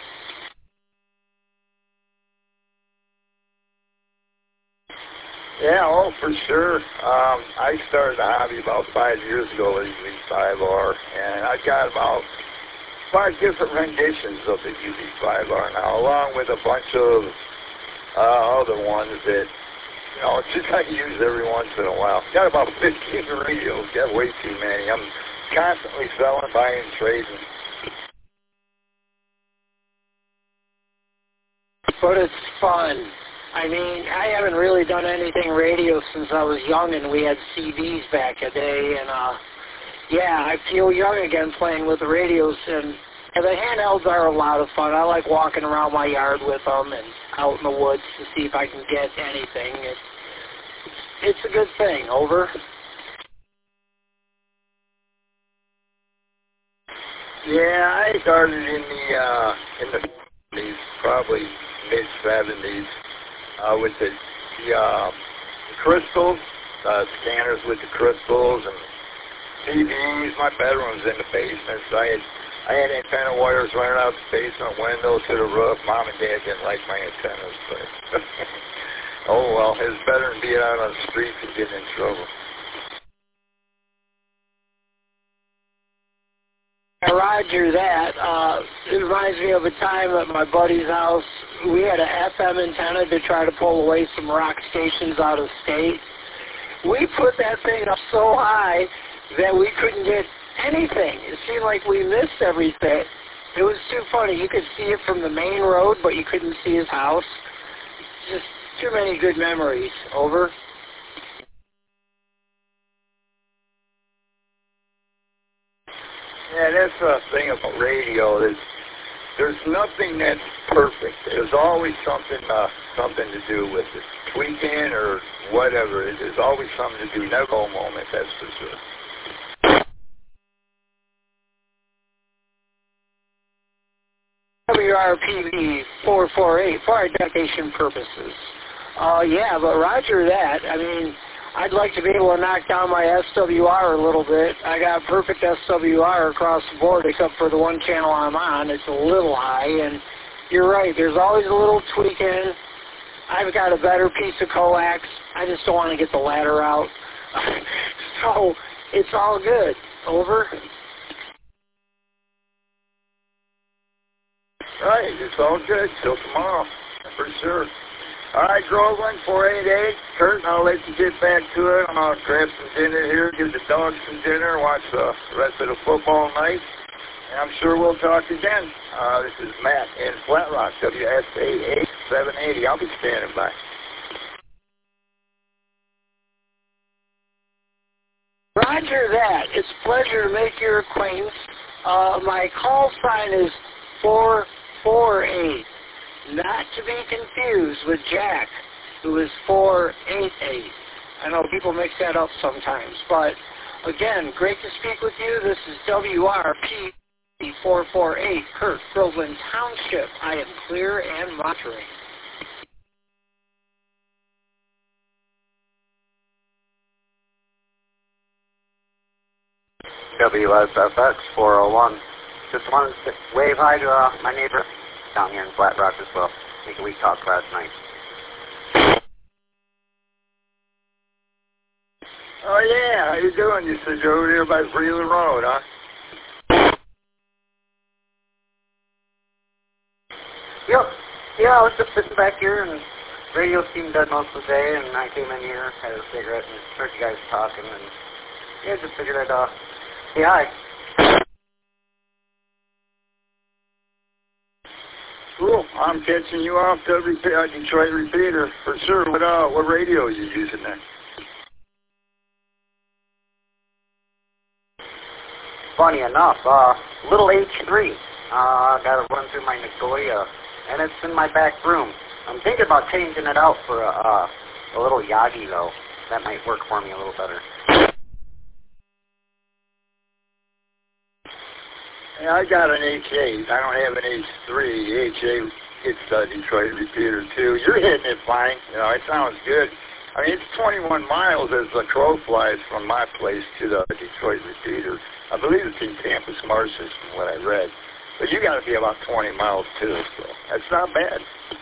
Yeah, oh, for sure. I started a hobby about 5 years ago with UV5R, and I've got about 5 different renditions of the UV5R now, along with a bunch of other ones that, you know, just I use every once in a while. Got about 15 radios, got way too many. I'm constantly selling, buying, trading. But it's fun. I mean, I haven't really done anything radio since I was young, and we had CDs back a day, and yeah, I feel young again playing with the radios, and the handhelds are a lot of fun. I like walking around my yard with them and out in the woods to see if I can get anything. It's a good thing. Over. Yeah, I started in the 70s, probably mid-70s. With the crystals, scanners with the crystals, and TVs. My bedroom's in the basement, so I had antenna wires running out the basement window to the roof. Mom and Dad didn't like my antennas, but oh well, it's better than being out on the streets and getting in trouble. Roger that. It reminds me of a time at my buddy's house. We had an FM antenna to try to pull away some rock stations out of state. We put that thing up so high that we couldn't get anything. It seemed like we missed everything. It was too funny. You could see it from the main road, but you couldn't see his house. Just too many good memories. Over. Yeah, that's the thing about radio. There's nothing that's perfect. There's always something to do with it. Tweaking or whatever. There's always something to do. Never a moment, that's for sure. WRPD 448 for identification purposes. Yeah, but roger that. I mean, I'd like to be able to knock down my SWR a little bit. I got perfect SWR across the board except for the one channel I'm on. It's a little high, and you're right. There's always a little tweaking. I've got a better piece of coax. I just don't want to get the ladder out. So it's all good. Over. Right, it's all good. Till tomorrow, for sure. All right, Groveland, 488. Kurt, I'll let you get back to it. I'll grab some dinner here, give the dogs some dinner, watch the rest of the football night, and I'm sure we'll talk again. This is Matt in Flat Rock, WSAA 780. I'll be standing by. Roger that. It's a pleasure to make your acquaintance. My call sign is 448. Not to be confused with Jack, who is 488. I know people mix that up sometimes, but again, great to speak with you. This is WRP 448, Kurt, Groveland Township. I am clear and monitoring. WSFX 401. Just wanted to wave hi to my neighbor down here in Flat Rock as well. I think we talked last night. Oh, yeah. How you doing? You said you're over there by Freeland Road, huh? Yep. Yeah, I was just sitting back here, and radio seemed dead most of the day, and I came in here, had a cigarette, and heard you guys talking, and yeah, just figured I'd, say hi. Cool. I'm catching you off Detroit Repeater for sure. What radio are you using there? Funny enough, little H3. Got to run through my Nagoya, and it's in my back room. I'm thinking about changing it out for a little Yagi, though. That might work for me a little better. Yeah, I got an H8. I don't have an H3. The H8 hits Detroit Repeater, too. You're hitting it fine. You know, it sounds good. I mean, it's 21 miles as the crow flies from my place to the Detroit Repeater. I believe it's in Campus Martius from what I read. But you got to be about 20 miles, too, so that's not bad.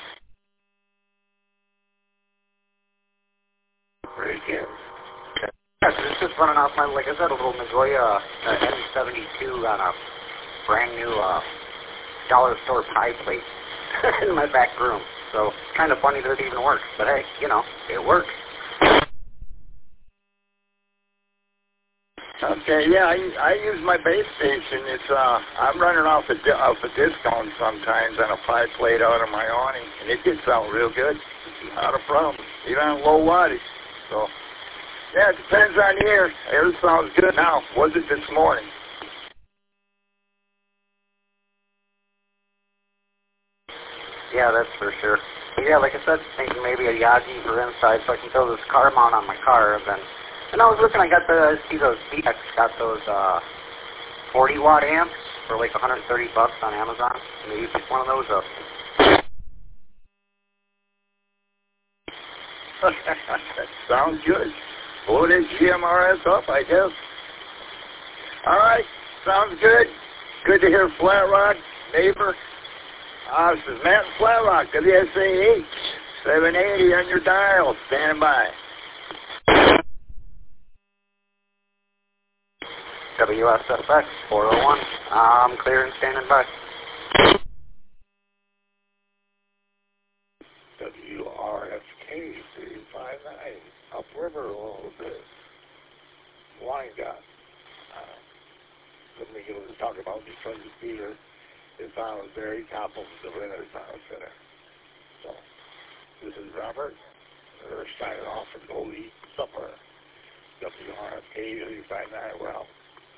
Very good. Yeah, it's just running off my, like I said, a little Nagoya N72 on a brand new dollar store pie plate in my back room. So it's kind of funny that it even works. But hey, you know, it works. Okay, yeah, I use my base station. It's I'm running off a discount sometimes on a pie plate out of my awning, and it gets out real good. Not a problem, even on low wattage. So yeah, it depends on the air. Air sounds good now. Was it this morning? Yeah, that's for sure. But yeah, like I said, thinking maybe a Yagi for inside so I can throw this car mount on my car. And I was looking, I see those BX got those 40-watt amps for like $130 on Amazon. Maybe pick one of those up. That sounds good. Blow that GMRS up, I guess. All right, sounds good. Good to hear Flat Rock, neighbor. This is Matt Flat Rock, WSAH, 780 on your dial. Stand by. WSFX 401. I'm clear and standing by. WRFK 359. Upriver a little bit. Wyandotte. Let me talk about Detroit Repeater. It's on the very top of the Renaissance Center. So, this is Robert. We're signing off from Goldie Supper. WRFK 359. Well.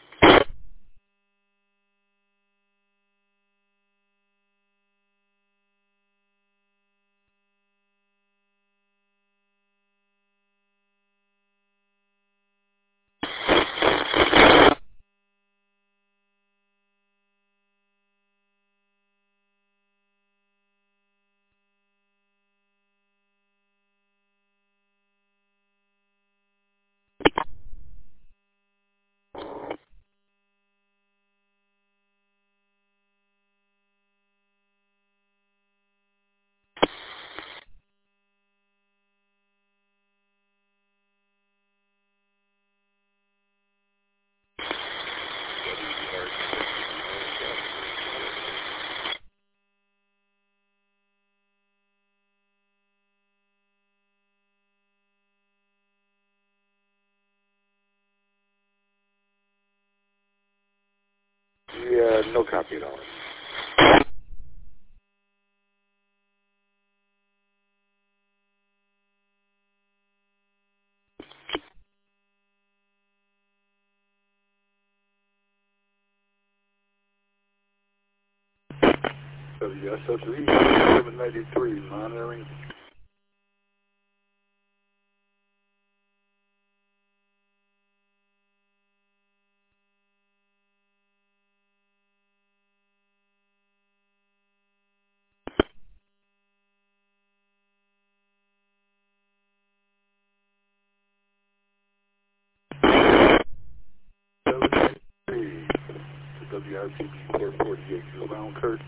Yeah, no copy at all. WSSV 793 monitoring. WRTB 448, you're around, Kurt.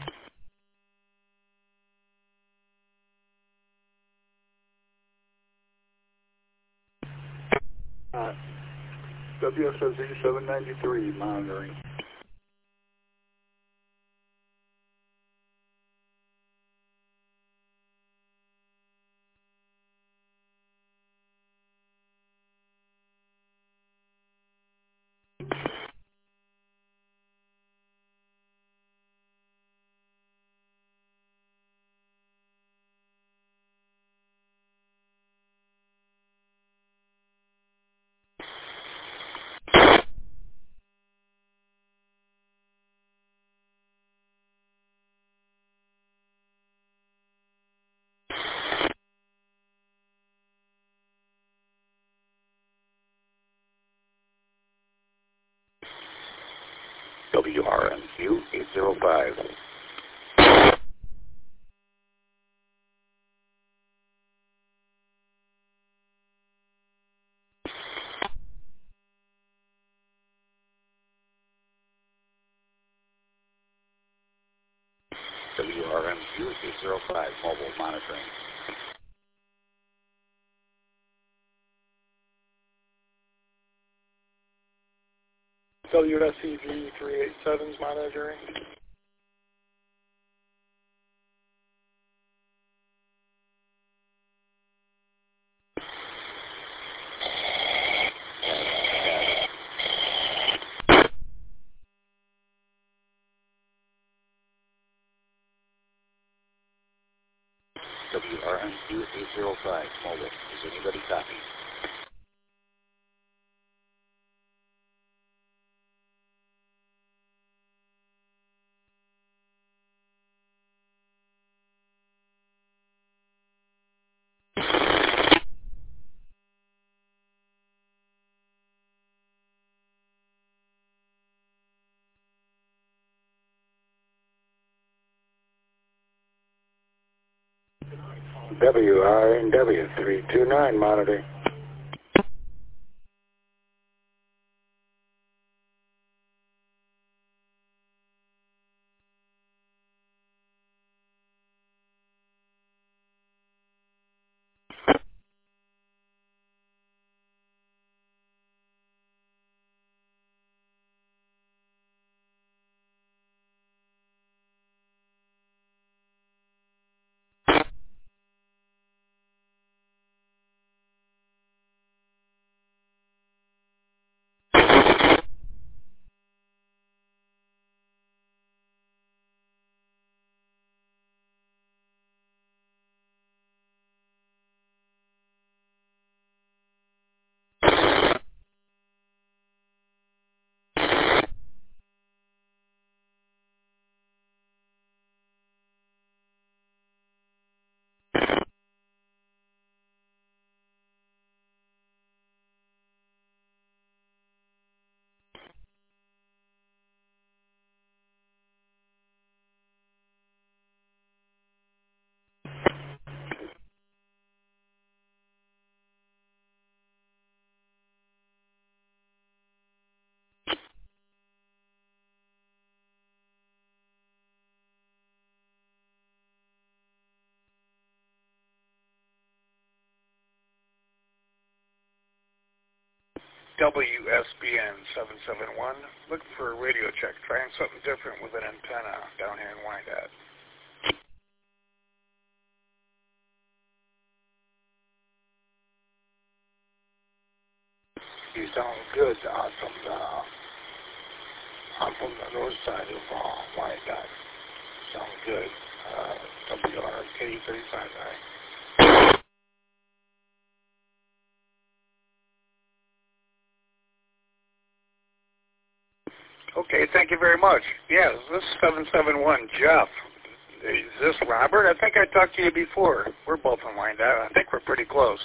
WSSV 793 monitoring. WRMQ 805. WRMQ 805, mobile monitoring. WSEV 387's monitoring. WRMQ 805, mobile. Is anybody copy? WRNW 329 monitoring. WSBN 771, looking for a radio check. Trying something different with an antenna down here in Wyandotte. You sound good. I'm from the north side of Wyandotte. Sound good. WRK 359. Okay, thank you very much. Yes, this is 771 Jeff. Is this Robert? I think I talked to you before. We're both in Wyandotte. I think we're pretty close.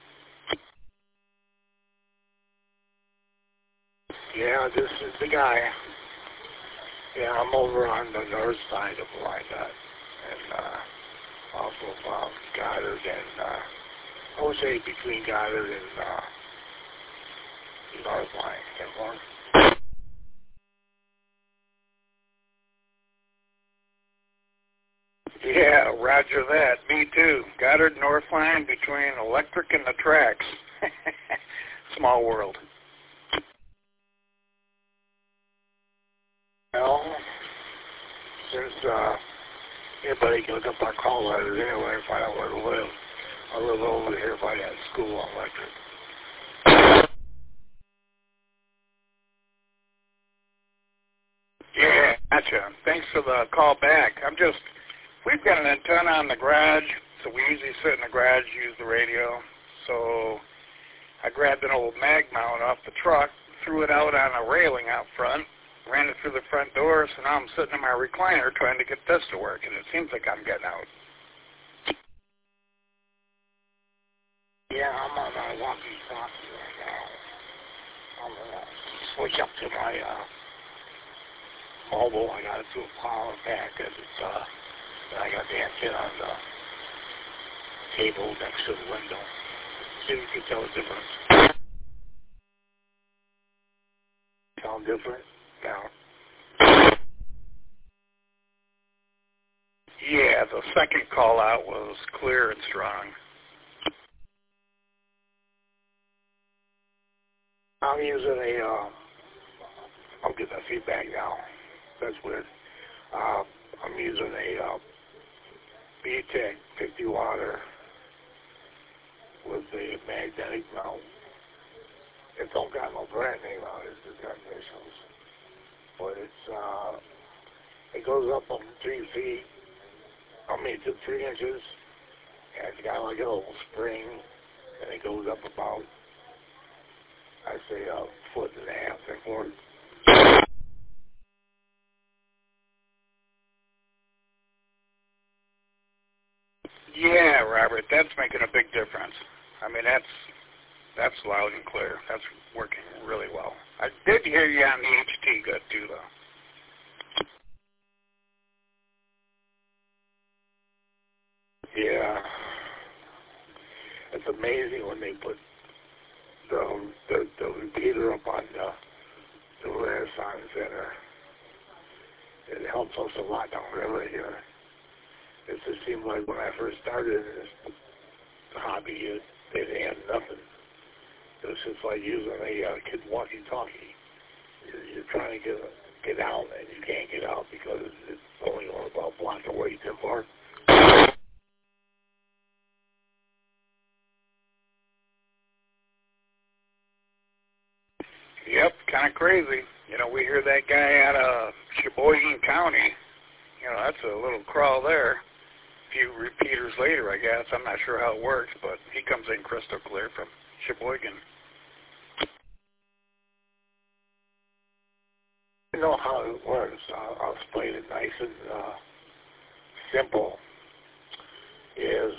Yeah, this is the guy. Yeah, I'm over on the north side of Wyandotte, and off of Goddard and I would say between Goddard and North Line. Yeah, roger that. Me too. Goddard North Line between Electric and the tracks. Small world. Well, since anybody can look up our call letters anyway and find out where to live, I live over here by that school on Electric. Yeah, gotcha. Thanks for the call back. We've got an antenna on the garage, so we usually sit in the garage, use the radio. So I grabbed an old mag mount off the truck, threw it out on a railing out front, ran it through the front door, so now I'm sitting in my recliner trying to get this to work, and it seems like I'm getting out. Yeah, I'm on my walkie-talkie right now. I'm going to switch up to my mobile. I got it to a power back, and I got the antenna on the table next to the window. See if you can tell the difference. Sound different? Now. Yeah, the second call out was clear and strong. I'm using I'm getting a feedback now. That's weird. I'm using a BTEC 50 watter with a magnetic mount. It don't got no brand name on it, it's got initials. But it goes up on 3 feet, to 3 inches, and it's got like a little spring, and it goes up about, I'd say, a foot and a half inward. Yeah, Robert, that's making a big difference. I mean, that's loud and clear. That's working really well. I did hear you on the HT good, too, though. Yeah. It's amazing when they put the repeater up on the Renaissance Center. It helps us a lot down the river here. It just seemed like when I first started in this hobby, it had nothing. It was just like using a kid walkie-talkie. You're trying to get out, and you can't get out because it's only about a block away too far. Yep, kind of crazy. We hear that guy out of Sheboygan County. That's a little crawl there. A few repeaters later, I guess. I'm not sure how it works, but he comes in crystal clear from Sheboygan. You know how it works. I'll explain it nice and simple. It's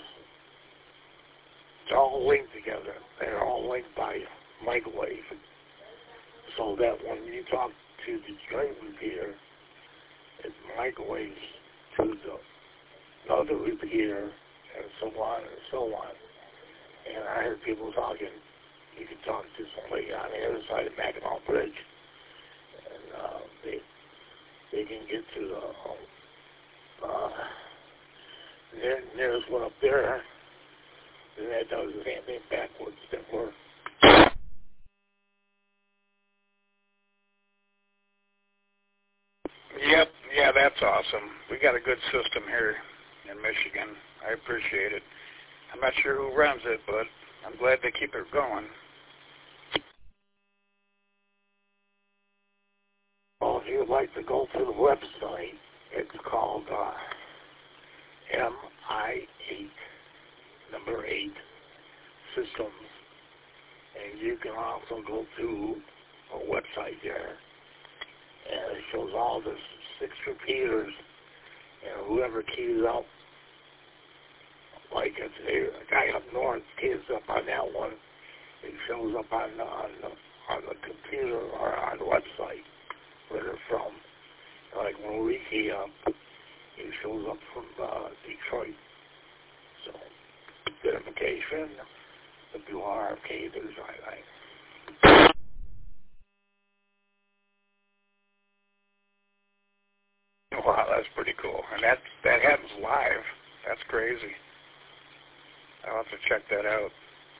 all linked together. They're all linked by microwave. So that when you talk to the joint repeater, it microwaves to the other repeater, and so on and so on. And I heard people talking. You can talk to somebody on the other side of Mackinac Bridge, and they can get to the nearest one up there, and that does the same thing backwards. That works. Yep, yeah, that's awesome. We got a good system here in Michigan. I appreciate it. I'm not sure who runs it, but I'm glad they keep it going. Well, if you'd like to go to the website, it's called MI8, number 8, Systems. And you can also go to a website there, and it shows all the 6 repeaters And whoever keys up, like if a guy up north keys up on that one, it shows up on the computer or on the website where they're from. Like when we key up, it shows up from Detroit. So, identification, WRFK, there's I. Wow, that's pretty cool. And that happens live. That's crazy. I'll have to check that out.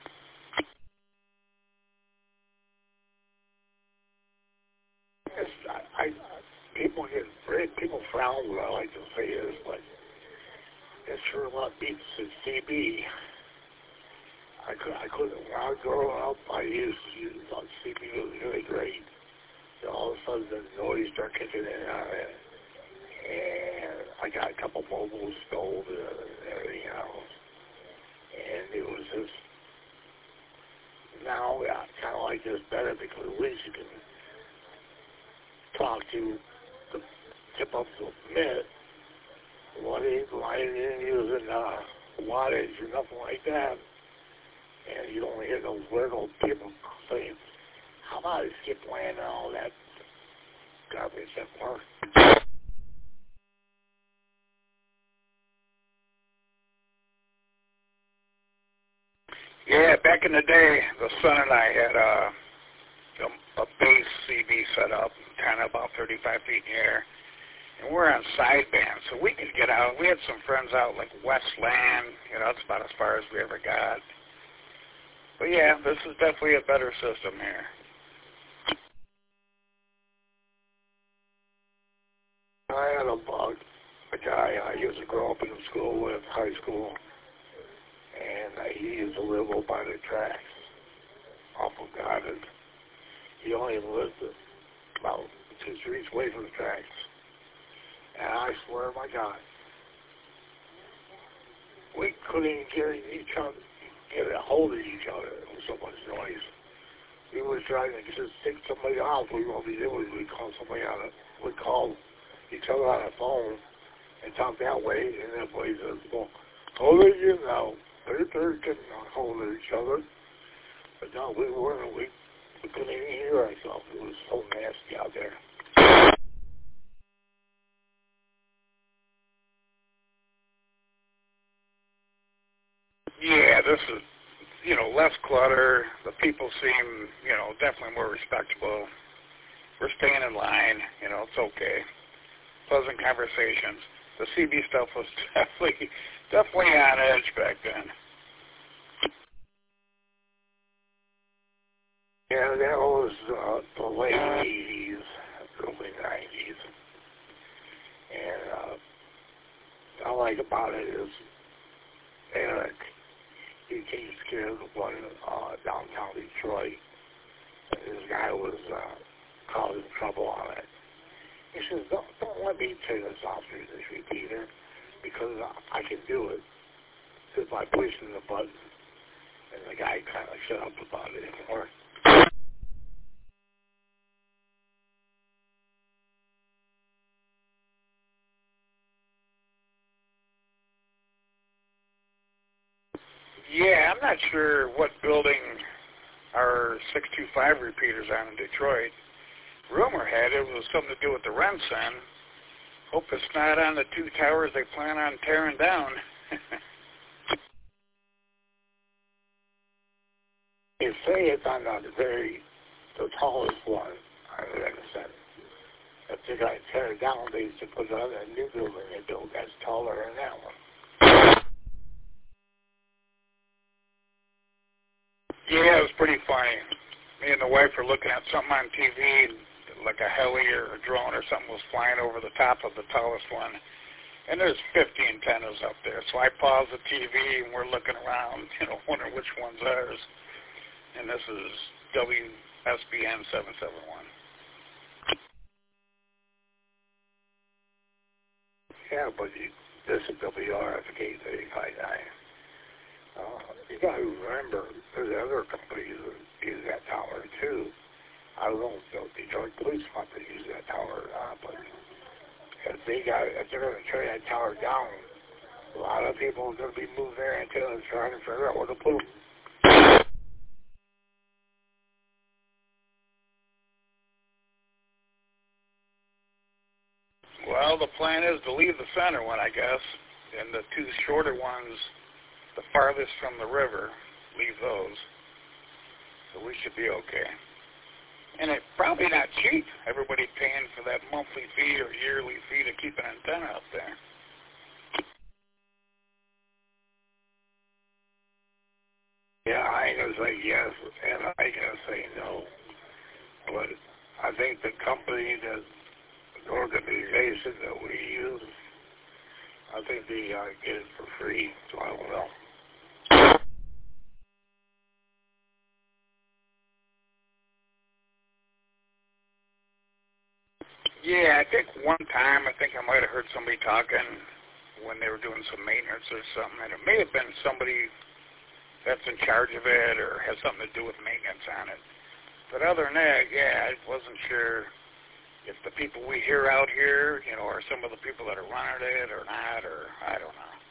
People frown what I like to say is, but it sure a lot beats the CB. I couldn't, when I was growing up, I used to use, CB was really great. And all of a sudden the noise started kicking in on it. And I got a couple mobile stoves and everything else. And it was just, now I kind of like this better because at least you can talk to the tip up to a minute. Why didn't using wattage or nothing like that? And you don't hear those little people saying, how about I skip land and all that garbage that works? Yeah, back in the day, the son and I had a base CB set up, kind of about 35 feet in the air, and we're on sideband, so we could get out. We had some friends out like Westland, that's about as far as we ever got. But yeah, this is definitely a better system here. I had a guy I used to grow up in school with, high school, and he used to live over by the tracks off of Garden. He only lived about 2 streets away from the tracks. And I swear, my God, we couldn't even get a hold of each other. There was so much noise. We were trying to just take somebody out. What we did was we called somebody we called each other on the phone and talk that way, and then everybody says, well, hold it, they're getting a hold of each other. But no, we couldn't even hear ourselves. It was so nasty out there. Yeah, this is, less clutter. The people seem, definitely more respectable. We're staying in line. It's okay. Pleasant conversations. The CB stuff was definitely on edge back then. Yeah, that was the late 80s, early 90s. And what I like about it is Eric, he came scared of one downtown Detroit. And this guy was causing trouble on it. He says, don't let me turn this off through this repeater because I can do it just by pushing the button. And the guy kind of shut up about it anymore. Yeah, I'm not sure what building our 625 repeaters on in Detroit. Rumor had it was something to do with the Rensen. Hope it's not on the 2 towers they plan on tearing down. They say it's on the tallest one on the Rensen. If they're going to tear it down, they used to put it on a new building they built that's taller than that one. Yeah, it was pretty funny. Me and the wife were looking at something on TV, like a heli or a drone or something was flying over the top of the tallest one. And there's 50 antennas up there. So I paused the TV and we're looking around, wondering which one's ours. And this is WSBN 771. Yeah, but this is WRFK 359. You got to remember, there's other companies that use that tower too. I don't know if the Detroit Police Department use that tower or not, but If they're going to tear that tower down, a lot of people are going to be moving their antennas trying to figure out where to put them. Well, the plan is to leave the center one, I guess, and the two shorter ones, the farthest from the river, leave those. So we should be okay. And it's probably not cheap. Everybody paying for that monthly fee or yearly fee to keep an antenna up there. Yeah, I ain't going to say yes, and I ain't going to say no. But I think the company, the organization that we use, I think they get it for free, so I don't know. Yeah, I think one time, I might have heard somebody talking when they were doing some maintenance or something, and it may have been somebody that's in charge of it or has something to do with maintenance on it. But other than that, yeah, I wasn't sure if the people we hear out here, you know, are some of the people that are running it or not, or I don't know.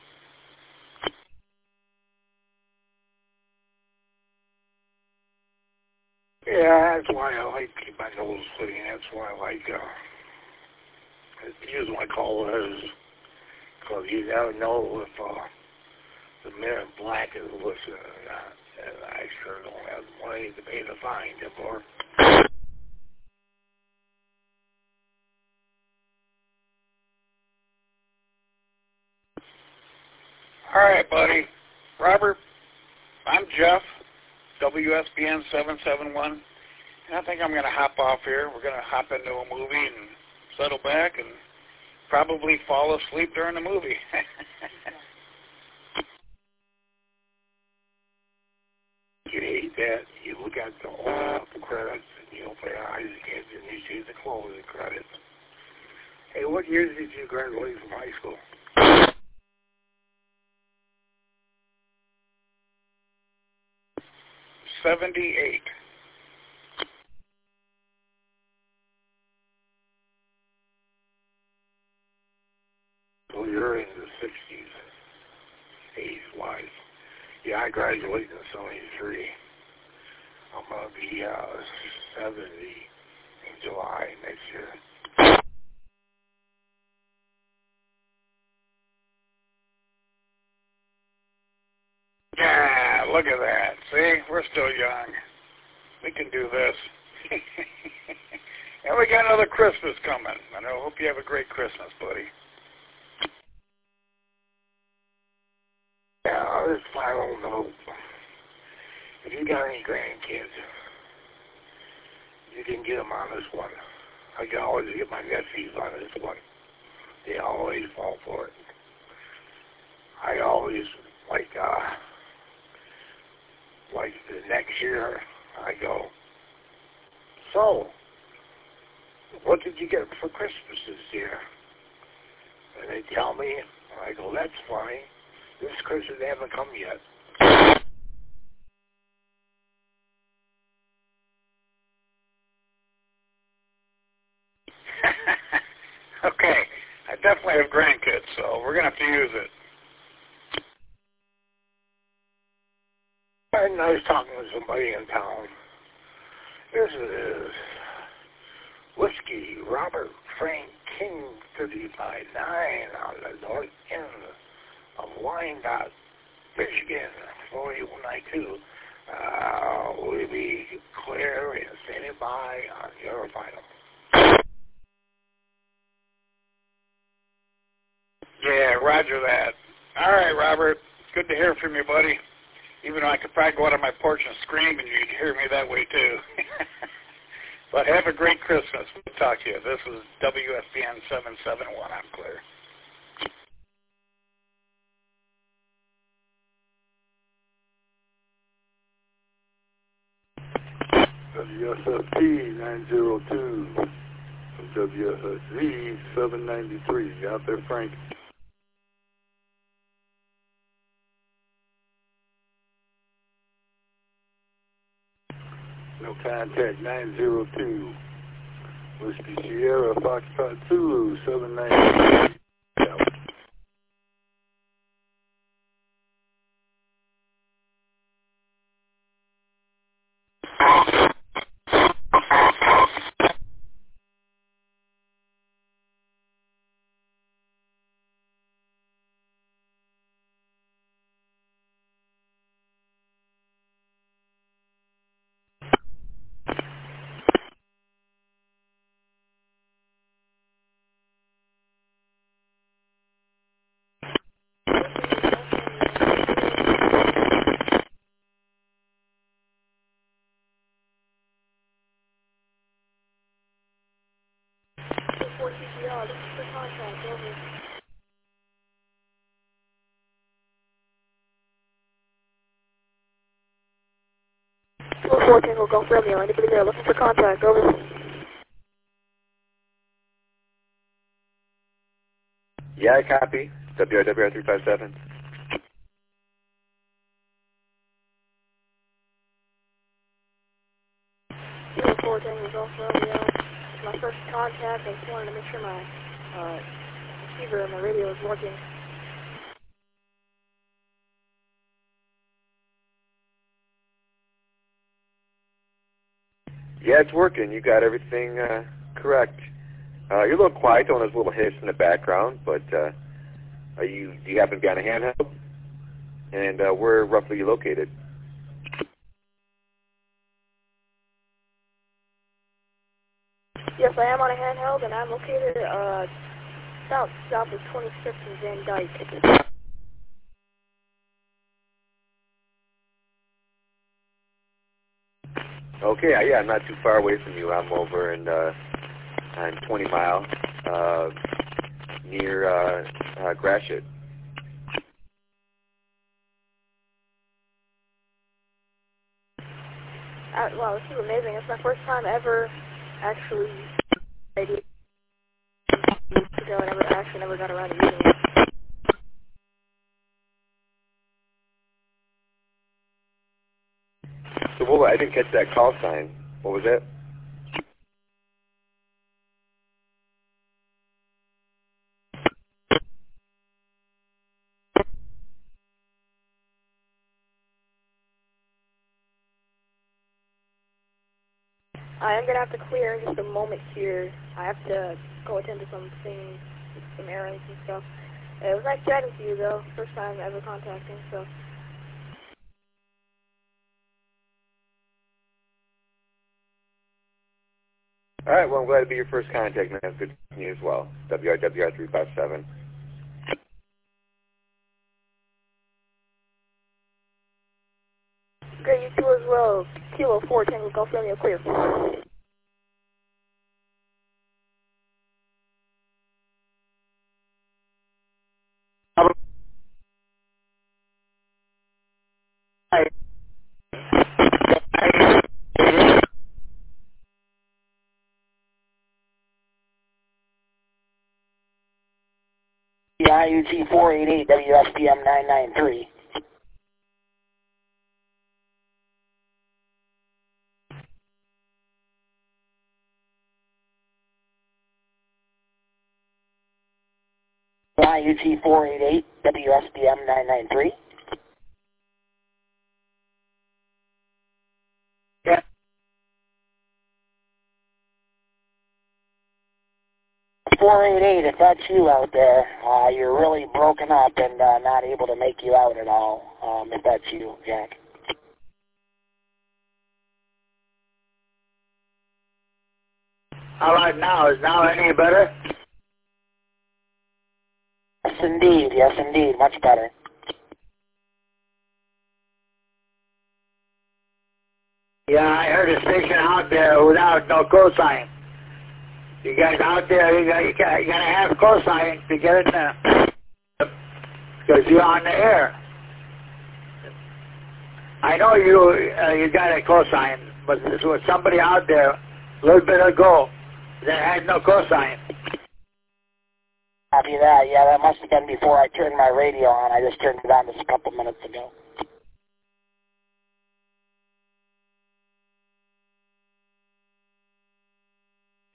Yeah, that's why I like to keep my nose clean. That's why I like use my call letters, because you never know if the men in black is listening or not. And I sure don't have money to pay the fine anymore. All right, buddy. Robert, I'm Jeff, WSBN 771, and I think I'm going to hop off here. We're going to hop into a movie and settle back and probably fall asleep during the movie. You hate that. You look at the whole credits and you open your eyes again and you see the closing credits. Hey, what year did you graduate from high school? '78. So you're in the 60s, age-wise. Yeah, I graduated in '73. I'm going to be 70 in July next year. Yeah, look at that. See, we're still young. We can do this. And we got another Christmas coming. And I hope you have a great Christmas, buddy. Yeah, I don't know. If you got any grandkids, you can get them on this one. I can always get my nephews on this one. They always fall for it. I always, like the next year, I go, so, what did you get for Christmas this year? And they tell me, and I go, that's funny. This Christmas they haven't come yet. Okay, I definitely have grandkids, so we're going to have to use it. And I was talking to somebody in town. This is Whiskey Robert Frank King 35-9 on the north end of Wyandotte, Michigan, 48192. We'll be clear and standing by on your final. Yeah, roger that. All right, Robert. Good to hear from you, buddy. Even though I could probably go out on my porch and scream and you'd hear me that way, too. But have a great Christmas. We'll talk to you. This is WSBN 771. I'm clear. WSFP 902 from WSSV 793. Out there, Frank. No contact 902 Whiskey Sierra, Foxtrot Zulu, 790. Tango Golf Romeo, anybody there looking for contact, over. Yeah, I copy. WRWR 357. Tango Golf Romeo. It's my first contact. I just wanted to make sure my receiver and my radio is working. Yeah, it's working. You got everything correct. You're a little quiet. There's a little hiss in the background, but do you happen to be on a handheld? And where roughly are you located? Yes, I am on a handheld, and I'm located south of 26th and Van Dyke. Okay, yeah, I'm not too far away from you. I'm over in on 20 Mile near Gratiot. Wow, this is amazing. It's my first time ever actually radio. I never got around to using it. So I didn't catch that call sign. What was it? I am going to have to clear in just a moment here. I have to go attend to some things, some errands and stuff. It was nice chatting to you, though. First time ever contacting, so. All right, well, I'm glad to be your first contact, man. It's good to meet you as well. WRWR 357. Great, you too as well. Kilo 4, Tango Golf Romeo, clear. IUT 488 WSPM 993. IUT 488 WSPM 993. Yeah. 488, if that's you out there, you're really broken up and not able to make you out at all, if that's you, Jack. All right, now, is now any better? Yes, indeed, much better. Yeah, I heard a station out there without no cosign. You guys out there, you gotta have cosign to get in there, because you're on the air. I know you got a cosign, but there was somebody out there a little bit ago that had no cosign. Copy that. Yeah, that must have been before I turned my radio on. I just turned it on just a couple minutes ago.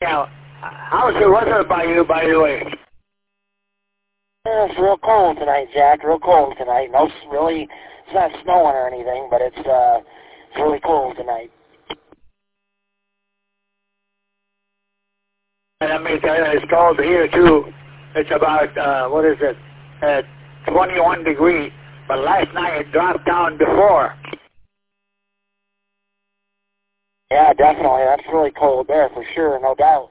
Yeah. How's the weather by you, by the way? It's real cold tonight, Jack. Real cold tonight. No, really, it's not snowing or anything, but it's really cold tonight. And I mean, it's cold here too. It's about, what is it, 21 degrees. But last night it dropped down to 4. Yeah, definitely. That's really cold there for sure, no doubt.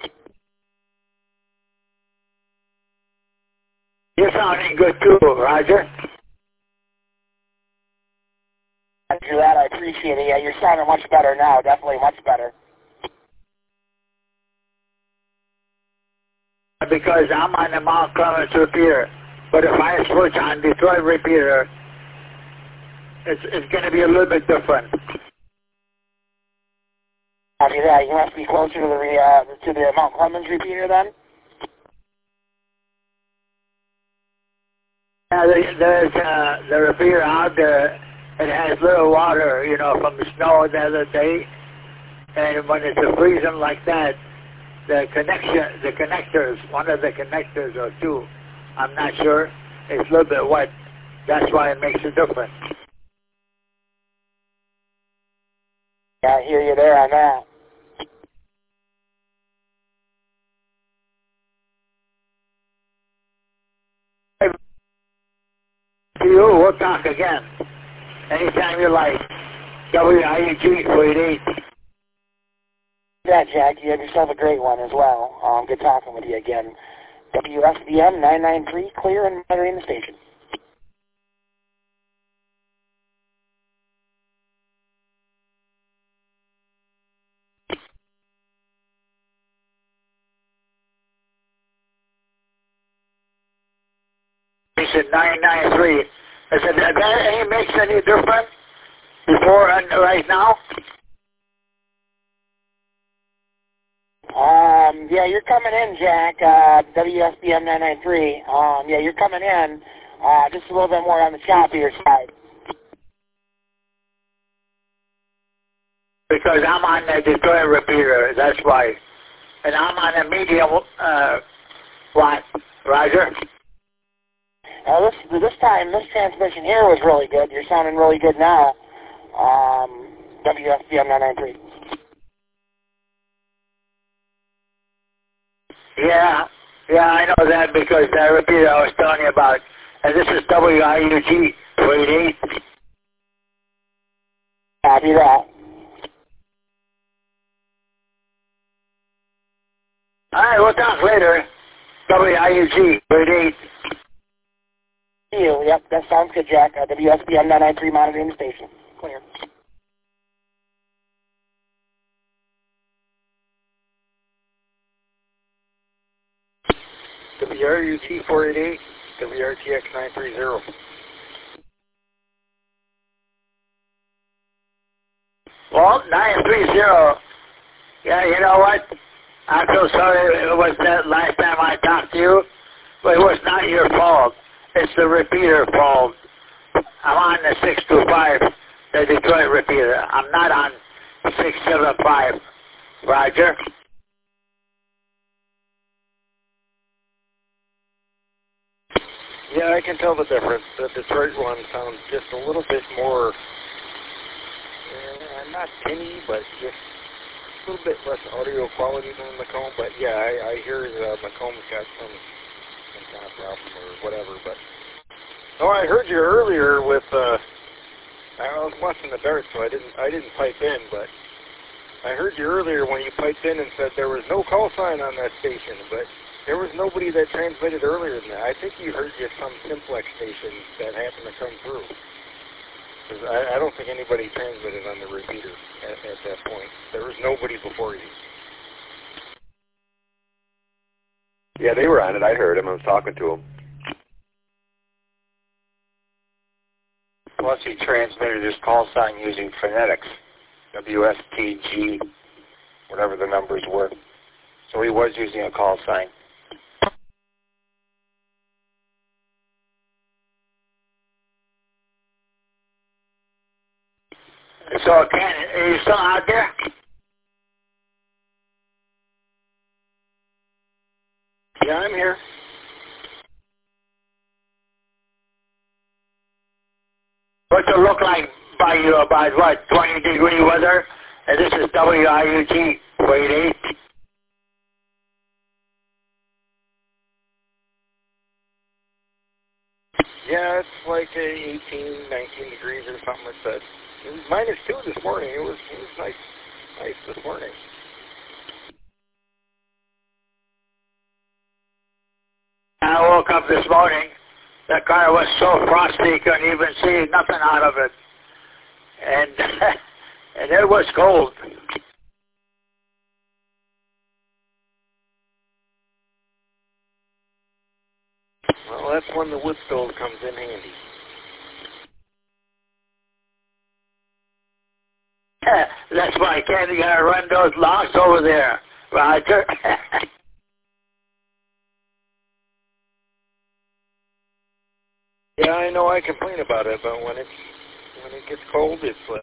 You're sounding good too, Roger. After that, I appreciate it. Yeah, you're sounding much better now. Definitely much better. Because I'm on the Mount Clemens repeater. But if I switch on Detroit repeater, it's going to be a little bit different. After that, you must be closer to the Mount Clemens repeater then? Yeah, there's the repeater out there. It has little water, you know, from the snow the other day. And when it's freezing like that, the connectors, one of the connectors or two, I'm not sure, it's a little bit wet. That's why it makes a difference. Yeah, I hear you there on that. To you, we'll talk again. Anytime you like. WIUG 488. Yeah, Jack, you have yourself a great one as well. Good talking with you again. WSBM 993, clear and monitoring the station. He said 993. I said, that any makes any difference before and right now? Yeah, you're coming in, Jack, WSBM 993. Yeah, you're coming in, just a little bit more on the choppier side. Because I'm on the Detroit repeater, that's why. And I'm on a medium, what, Roger? This time, this transmission here was really good. You're sounding really good now. WSBM 993. Yeah, I know that because that repeater I was telling you about. And this is WIUG 488. Copy that. All right, we'll talk later. WIUG 488. See you. Yep, that sounds good, Jack. WSBM 993 monitoring the station. Clear. WRUT 488, WRTX 930. Well, 930. Yeah, you know what? I'm so sorry it was that last time I talked to you, but it was not your fault. It's the repeater fault. I'm on the 625, the Detroit repeater. I'm not on 675. Roger? Yeah, I can tell the difference. The Detroit one sounds just a little bit more, not tinny, but just a little bit less audio quality than Macomb. But yeah, I hear Macomb's got some kind of problem or whatever. But no, I heard you earlier with. I was watching the Dart, so I didn't pipe in, but I heard you earlier when you piped in and said there was no call sign on that station, but there was nobody that transmitted earlier than that. I think you heard you some simplex station that happened to come through. 'Cause I don't think anybody transmitted on the repeater at that point. There was nobody before you. Yeah, they were on it. I heard him. I was talking to him. Plus, he transmitted his call sign using phonetics, WSTG, whatever the numbers were. So he was using a call sign. So, Ken, are you still out there? Yeah, I'm here. What's it look like by you about, what, 20-degree weather? And this is WIUT 488. Yeah, it's like 18, 19 degrees or something like that. It was -2 this morning. It was nice this morning. I woke up this morning. The car was so frosty you couldn't even see nothing out of it. And and it was cold. Well, that's when the wood stove comes in handy. That's why Candy gotta run those logs over there, Roger. Yeah, I know I complain about it, but when it gets cold, it's like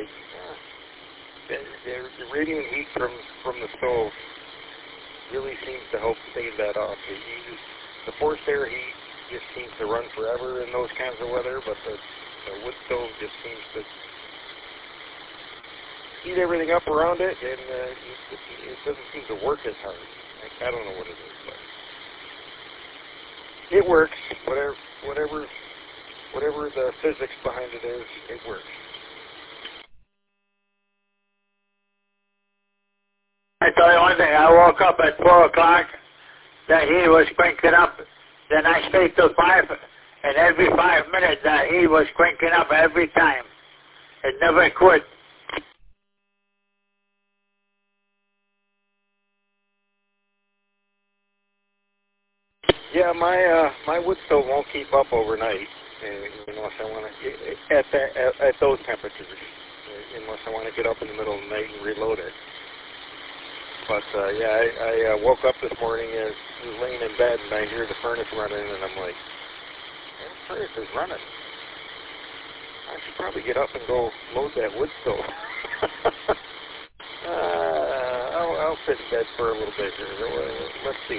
the radiant heat from the stove really seems to help stave that off. The forced air heat just seems to run forever in those kinds of weather, but the wood stove just seems to heat everything up around it, and it doesn't seem to work as hard. I don't know what it is, but it works. Whatever the physics behind it is, it works. I tell you one thing, I woke up at 4 o'clock, the heat was cranking up, then I stayed till 5, and every 5 minutes the heat was cranking up every time. It never quit. Yeah, my wood stove won't keep up overnight, unless I want to at those temperatures, unless I want to get up in the middle of the night and reload it. But yeah, I woke up this morning and was laying in bed, and I hear the furnace running, and I'm like, the furnace is running. I should probably get up and go load that wood stove. I'll sit in bed for a little bit here. Let's see.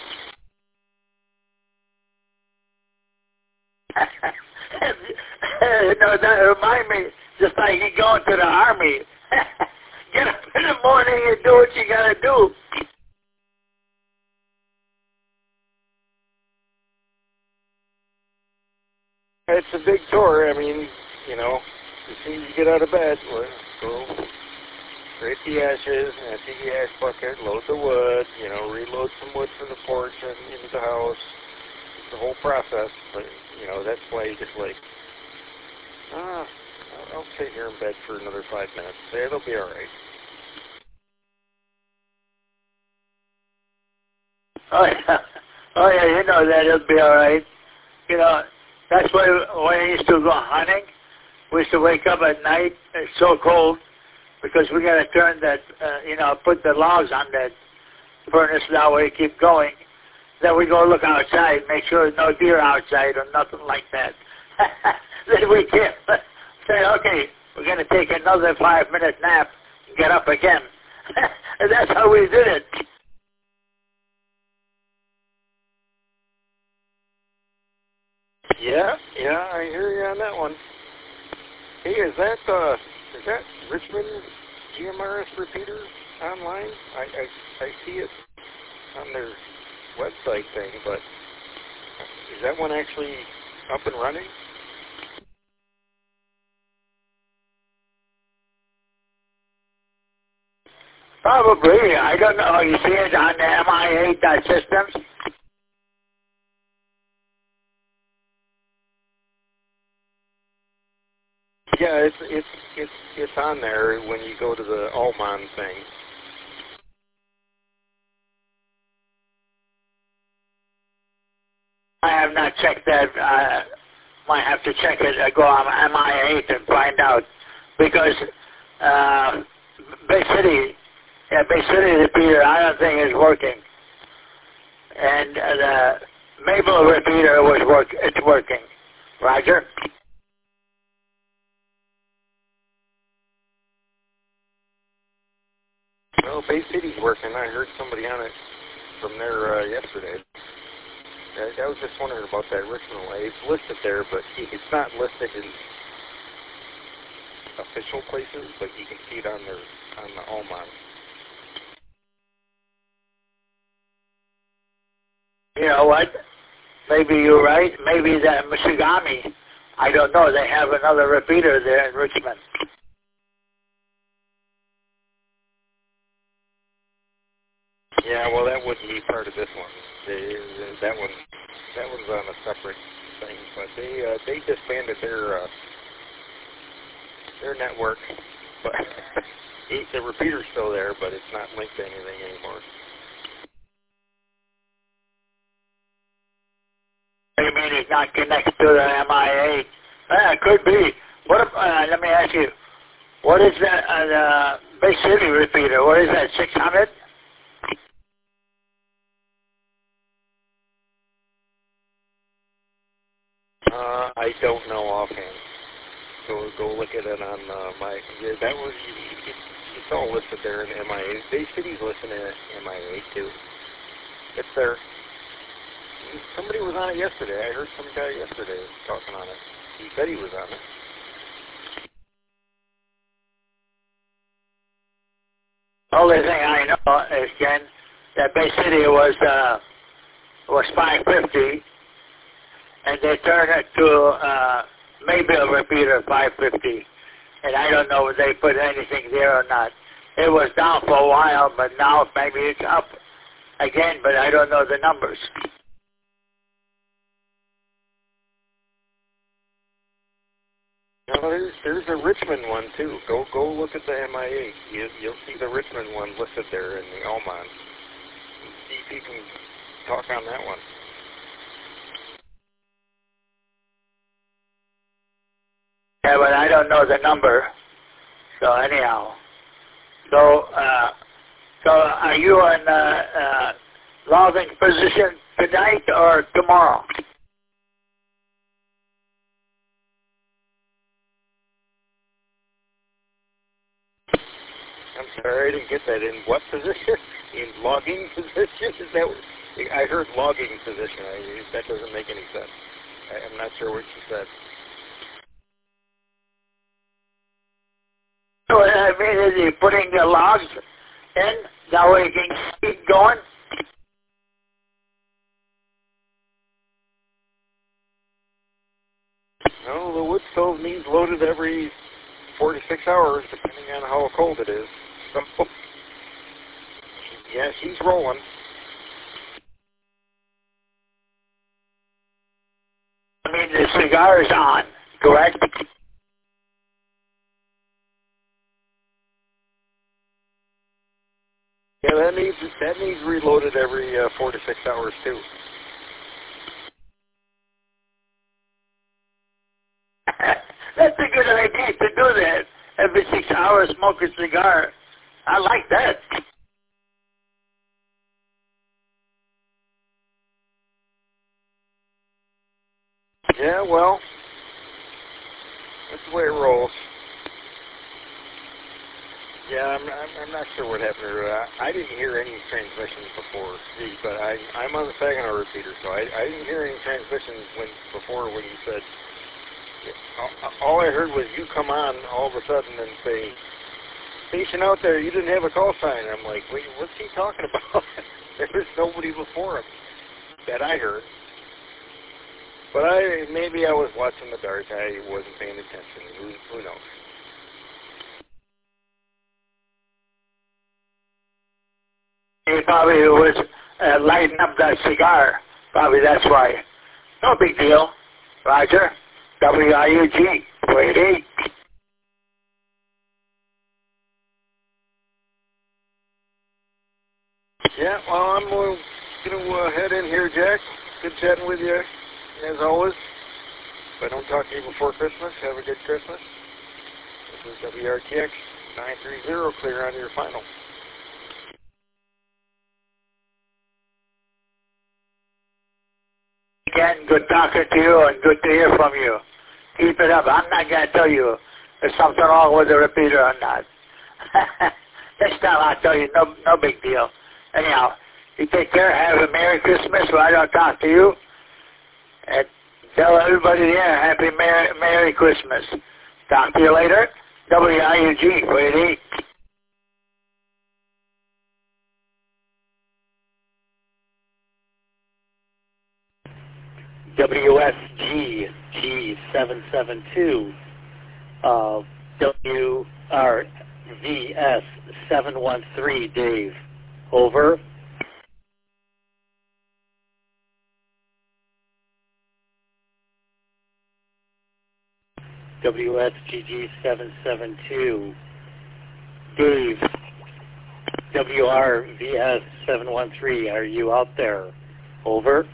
That remind me, just like you going to the army. Get up in the morning and do what you gotta do. It's a big chore. I mean, as soon as you get out of bed, go scrape the ashes, empty the ash bucket, load the wood, reload some wood from the porch and into the house. It's the whole process, but, that's why you just like, I'll sit here in bed for another 5 minutes. It'll be all right. Oh yeah, that it'll be all right. That's why when I used to go hunting, we used to wake up at night. It's so cold because we got to turn that, put the logs on that furnace that way, keep going. Then we go look outside, make sure there's no deer outside or nothing like that. Then we can say, okay, we're going to take another 5-minute nap and get up again. And that's how we did it. Yeah, I hear you on that one. Hey, is that Richmond GMRS repeater online? I see it on their website thing, but is that one actually up and running? Probably. I don't know. You see it on the MI8 systems? Yeah, it's on there when you go to the Almon thing. I have not checked that. Might have to check it. Go on MI8 and find out because Bay City repeater I don't think is working, and the Mabel repeater it's working. Roger. Well, Bay City's working. I heard somebody on it from there yesterday. I was just wondering about that Richmond way. It's listed there, but it's not listed in official places, but you can see it on the Oman. You know what? Maybe you're right. Maybe that Michigami. I don't know. They have another repeater there in Richmond. Yeah, well, that wouldn't be part of this one. That one's on a separate thing, but they disbanded their network. But the repeater's still there, but it's not linked to anything anymore. You mean it's not connected to the MIA? It could be. What if, let me ask you, what is that, the Bay City repeater? What is that, 600? I don't know offhand. Go look at it on my. Yeah, that was it's all listed there in MIA. Bay City's listed in MIA too. It's there. Somebody was on it yesterday. I heard some guy yesterday talking on it. He said he was on it. Only thing I know is, Ken, that Bay City was 550, and they turned it to Mayville repeater 550, and I don't know if they put anything there or not. It was down for a while, but now maybe it's up again, but I don't know the numbers. No, there's a Richmond one too. Go look at the MIA. You'll see the Richmond one listed there in the Oman. See if you can talk on that one. Yeah, but I don't know the number. So anyhow, so are you in logging position tonight or tomorrow? I'm sorry, I didn't get that. In what position? In logging position? Is that what, I heard logging position. That doesn't make any sense. I'm not sure what you said. So I mean, is he putting the logs in? That way he can keep going? No, the wood stove needs loaded every 4 to 6 hours, depending on how cold it is. So, yeah, she's rolling. I mean, the cigar is on, correct? Yeah, that needs reloaded every 4 to 6 hours too. That's a good idea to do that. Every 6 hours, smoke a cigar. I like that. Yeah, well, that's the way it rolls. Yeah, I'm not sure what happened here. I didn't hear any transmissions before, but I'm on the Saginaw repeater, so I didn't hear any transmissions before when you said. All I heard was you come on all of a sudden and say, "Station out there, you didn't have a call sign." I'm like, wait, what's he talking about? There was nobody before him that I heard. But maybe I was watching the dark. I wasn't paying attention. Who knows? He probably was lighting up that cigar. Probably that's why. No big deal. Roger. WIUG 488. Yeah, well, I'm going to head in here, Jack. Good chatting with you, as always. If I don't talk to you before Christmas, have a good Christmas. This is WRTX 930, clear on your final. Again, good talking to you and good to hear from you. Keep it up. I'm not going to tell you if there's something wrong with the repeater or not. Next time I'll tell you, no big deal. Anyhow, you take care. Have a Merry Christmas if I don't talk to you. And tell everybody there, Happy Merry Christmas. Talk to you later. WIUG 488. WSG G772, WRVS 713, Dave. Over. WSGG 772, Dave. WRVS 713, are you out there? Over.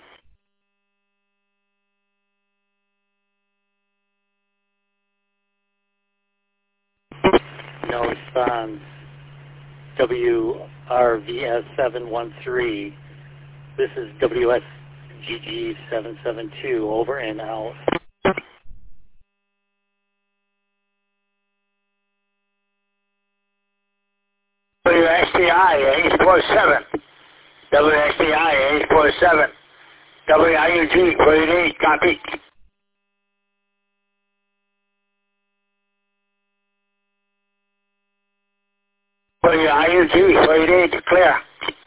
No response. WRVS 713. This is WSGG 772. Over and out. WXTI 847. WXTI 847. WIUG 488. Copy. WIUG 488. Clear.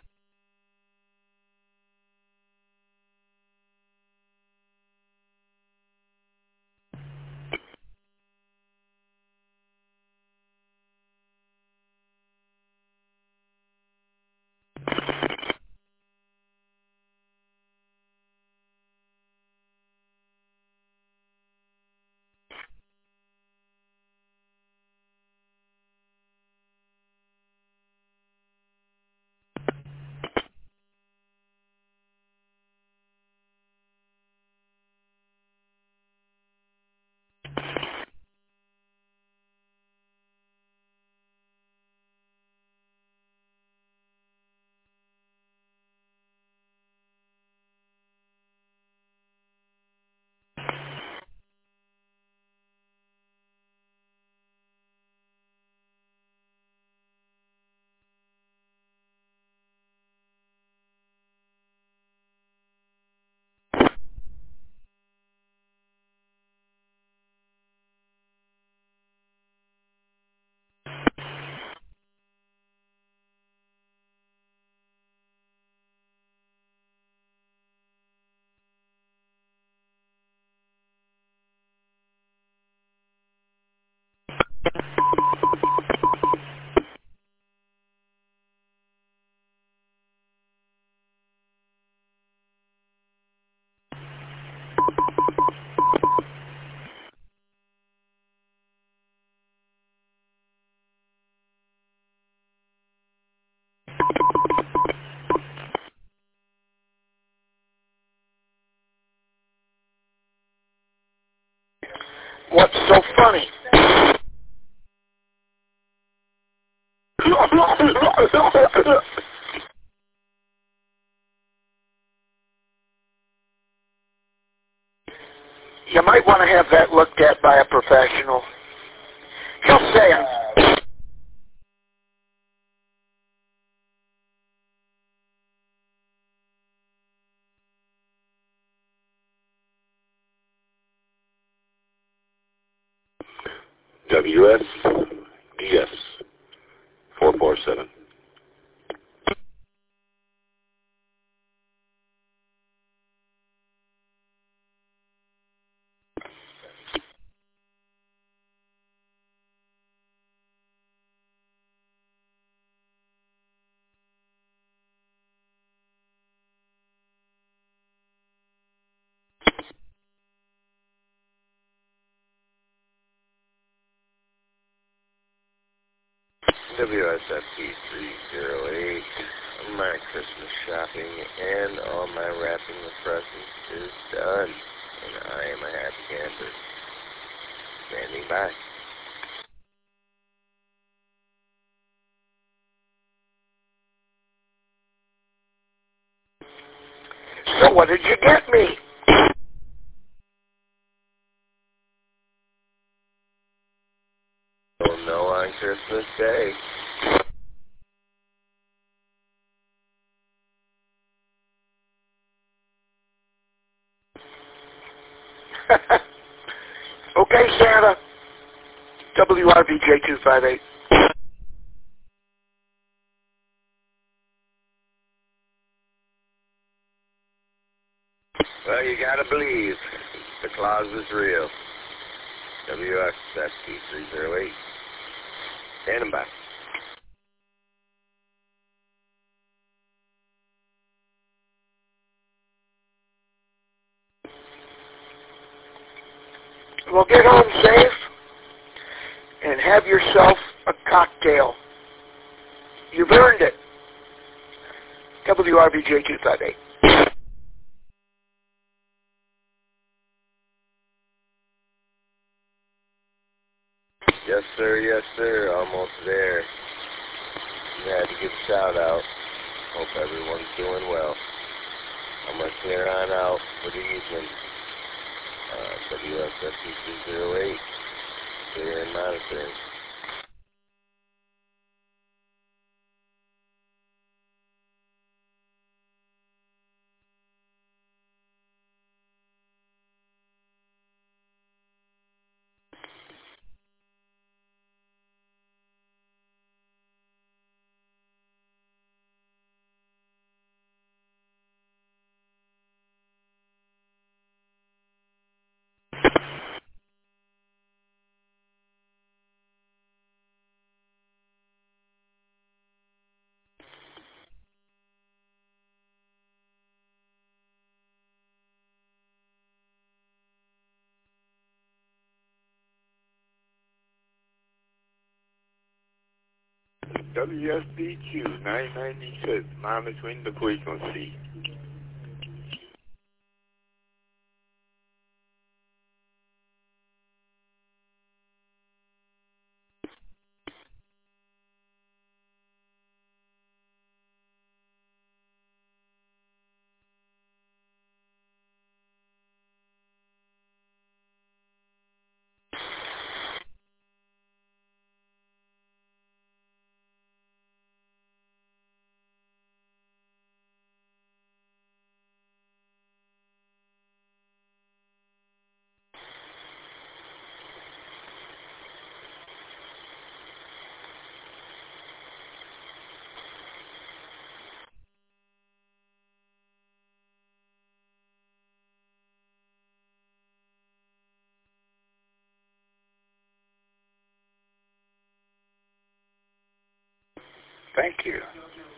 What's so funny? You might want to have that looked at by a professional. He'll say it. WSDS 447. WSFP 308, my Christmas shopping and all my wrapping of presents is done, and I am a happy camper. Standing by. So what did you get me? You'll know on Christmas Day. Okay, Santa. WRVJ258. Well, you gotta believe the Claus is real. WXFT308. Standing by. Well, get home safe and have yourself a cocktail. You've earned it. WRVJ258. Yes, sir, almost there. You had to give a shout out. Hope everyone's doing well. I'm going to clear on out for the evening. WSFT208, clear and monitoring. WSBQ 996, monitoring the frequency. Thank you.